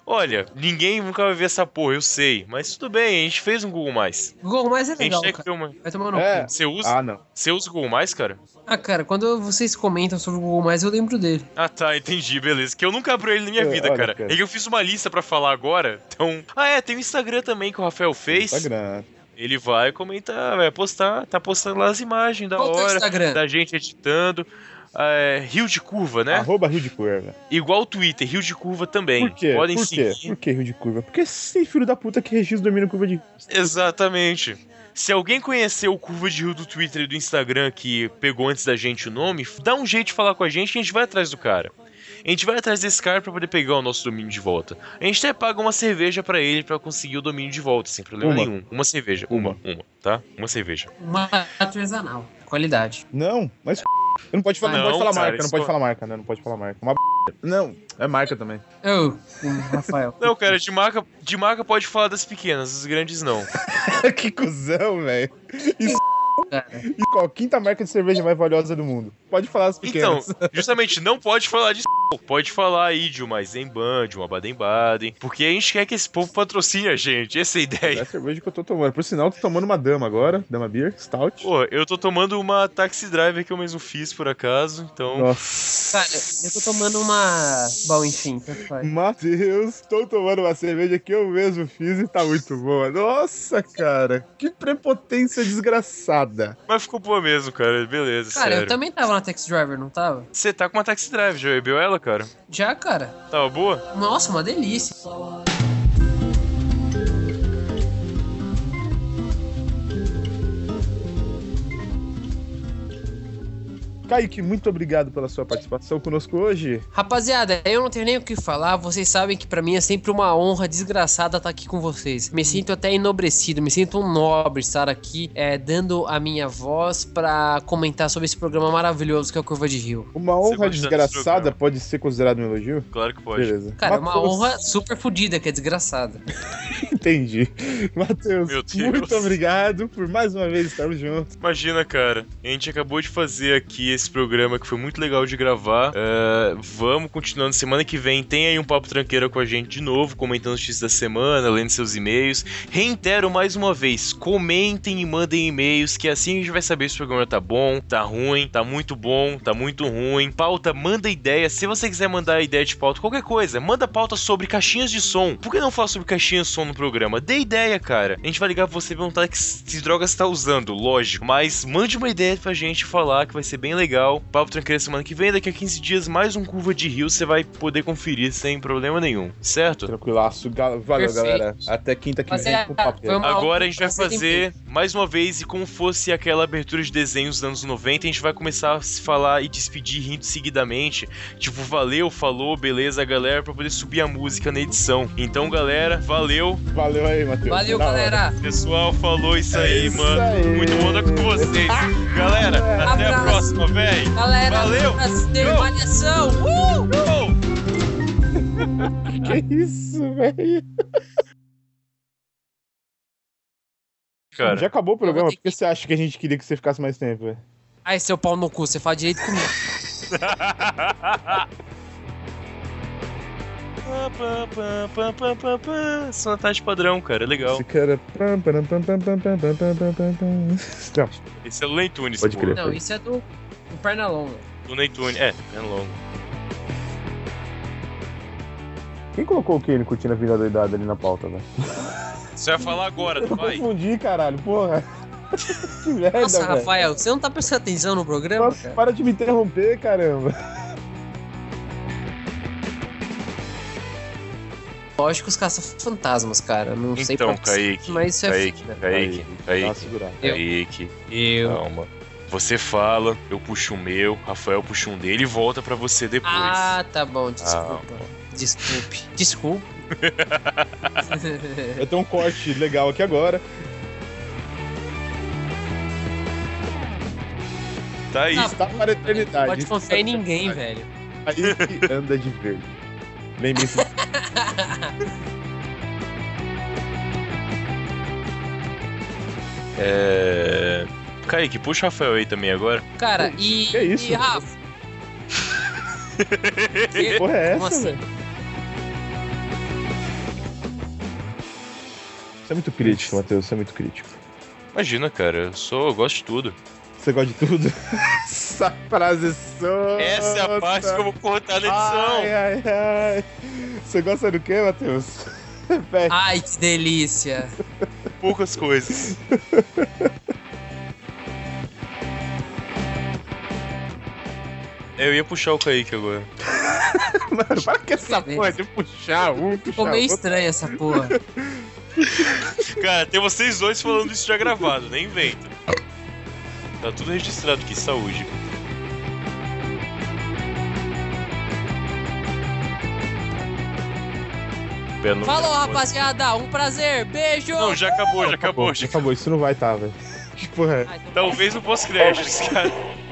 Olha, ninguém nunca vai ver essa porra, eu sei. Mas tudo bem, a gente fez um Google Mais. Google Mais é A gente legal, tem que cara. ter uma... Vai tomar no É. cu. Você usa? Ah, não. Você usa o Google Mais, cara? Ah, cara, quando vocês comentam sobre o Google Mais, eu lembro dele. Ah, tá, entendi, beleza. Que eu nunca abri ele na minha É, vida, olha, cara. cara. É que eu fiz uma lista pra falar agora, então... Ah, é, tem o Instagram também que o Rafael fez. Instagram. Ele vai comentar, vai postar, tá postando lá as imagens da Qual que é o hora, Instagram? da gente editando. É, Rio de Curva, né? Arroba Rio de Curva. Igual o Twitter, Rio de Curva também. Por quê? Podem Por quê? seguir. Por que Rio de Curva? Porque esse filho da puta que registra domina curva de... Exatamente. Se alguém conheceu o Curva de Rio do Twitter e do Instagram que pegou antes da gente o nome, dá um jeito de falar com a gente que a gente vai atrás do cara. A gente vai atrás desse cara pra poder pegar o nosso domínio de volta. A gente até paga uma cerveja pra ele pra conseguir o domínio de volta, sem problema Uma. nenhum. Uma cerveja. Uma, uma, tá? Uma cerveja. Uma artesanal. Qualidade. Não, mas... Não pode falar, não, Não, pode falar cara, marca, não isso pode pô- falar marca, né? Não pode falar marca. Uma b... Não, é marca também. Eu, Rafael. Não, cara, de marca, de marca pode falar das pequenas, das grandes não. Que cuzão, velho. Isso Cara. e qual a quinta marca de cerveja mais valiosa do mundo? Pode falar as Então, pequenas. justamente, não pode falar de pode falar aí de uma Eisenbahn, de uma Baden-Baden, porque a gente quer que esse povo patrocine a gente, essa é a É ideia. a cerveja que eu tô tomando. Por sinal, tô tomando uma dama agora. Dama Beer, Stout. Pô, eu tô tomando uma Taxi Driver que eu mesmo fiz, por acaso, então... Nossa. Cara, eu tô tomando uma... Bom, enfim, tanto faz. Matheus, tô tomando uma cerveja que eu mesmo fiz e tá muito boa. Nossa, cara. Que prepotência desgraçada. Mas ficou boa mesmo, cara, beleza, Cara, sério. eu também tava na Taxi Driver, não tava? Você tá com uma Taxi Driver, já bebeu ela, cara? Já, cara. Tava boa? Nossa, uma delícia. Kaique, muito obrigado pela sua participação conosco hoje. Rapaziada, eu não tenho nem o que falar. Vocês sabem que pra mim é sempre uma honra desgraçada estar aqui com vocês. Me sinto até enobrecido, me sinto um nobre estar aqui é, dando a minha voz pra comentar sobre esse programa maravilhoso que é o Curva de Rio. Uma Você honra gosta desse desgraçada programa? pode ser considerada um elogio? Claro que pode. Beleza. Cara, é uma Matheus, honra super fodida que é desgraçada. Entendi. Matheus, Meu Deus. muito obrigado por mais uma vez estarmos juntos. Imagina, cara, a gente acabou de fazer aqui esse programa que foi muito legal de gravar. É, vamos continuando semana que vem. Tem aí um Papo Tranqueira com a gente de novo, comentando os notícias da semana, lendo seus e-mails. Reitero mais uma vez, comentem e mandem e-mails, que assim a gente vai saber se o programa tá bom, tá ruim, tá muito bom, tá muito ruim. Pauta, manda ideia. Se você quiser mandar ideia de pauta, qualquer coisa, manda pauta sobre caixinhas de som. Por que não falar sobre caixinhas de som no programa? Dê ideia, cara. A gente vai ligar pra você e perguntar que, que drogas você tá usando, lógico. Mas mande uma ideia pra gente falar, que vai ser bem legal. Papo Tranqueira semana que vem, daqui a quinze dias, mais um Curva de Rio, você vai poder conferir sem problema nenhum, certo? Tranquilaço. Ga- Valeu, Perfeito. galera. Até quinta que Mas vem é, com o papo. foi uma- Agora a gente vai Você tem fazer mais uma vez, e como fosse aquela abertura de desenhos dos anos noventa, a gente vai começar a se falar e despedir rindo seguidamente. Tipo, valeu, falou, beleza, galera, pra poder subir a música na edição. Então, galera, valeu. Valeu aí, Matheus. Valeu, Da hora. galera. Pessoal, falou isso aí, isso mano. aí. Muito bom estar com vocês. Galera, até a Abraço. próxima, véi. Galera, Valeu. prazer, Go. malhação. Uh! Que isso, velho? Cara, Já acabou o Eu vou programa? ter Por que você acha que a gente queria que você ficasse mais tempo, velho? Ai, seu pau no cu, você fala direito comigo. Sonatagem padrão, cara, legal. Esse cara... pam, pam, pam, pam, pam, pam, pam, pam, pam, pam, pam. Não, Esse é o Lentunes, Pode pô. crer. Não, isso é do, do Pernalonga. Do Lentunes, é, é longo. Quem colocou o Kane curtindo a vida doidada ali na pauta, velho? Você vai falar agora, Eu não vai? confundi, caralho, porra. Que merda, Nossa, velho. Rafael, você não tá prestando atenção no programa, Nossa, cara? para de me interromper, caramba. Lógico, os caça-fantasmas, cara. Não sei Então, pra você, Kaique, mas isso é Kaique, foda. Kaique, Dá uma Kaique, segurada. Eu. Kaique, Eu. calma. Você fala, eu puxo o meu, Rafael puxa um dele e volta pra você depois. Ah, tá bom, desculpa. Ah, Desculpe. Desculpe. Eu tenho um corte legal aqui agora. Tá aí. Ah, Está para a eternidade. Pode confiar em ninguém, velho. Aí que anda de verde. Lembre-se. É... Kaique, puxa o Rafael aí também agora. Cara, e. Que isso? E Rafa? Que porra é Como essa, assim? velho? Você é muito crítico, Matheus, você é muito crítico. Imagina, cara, eu, sou, eu gosto de tudo. Você gosta de tudo? Essa frase só. Essa é a parte que eu vou cortar na edição. Ai, ai, ai. Você gosta do quê, Matheus? Ai, que delícia. Poucas coisas. Eu ia puxar o Kaique agora. Mano, para que essa porra de puxar um, puxar Ficou meio outro. estranha essa porra. Cara, tem vocês dois falando isso já gravado, nem inventa. Tá tudo registrado aqui, saúde. Pena, Falou, rapaziada, um prazer, beijo! Não, já acabou, já acabou. Já acabou, isso não vai estar, velho. Que porra é? Ah, então Talvez no pós-créditos, cara.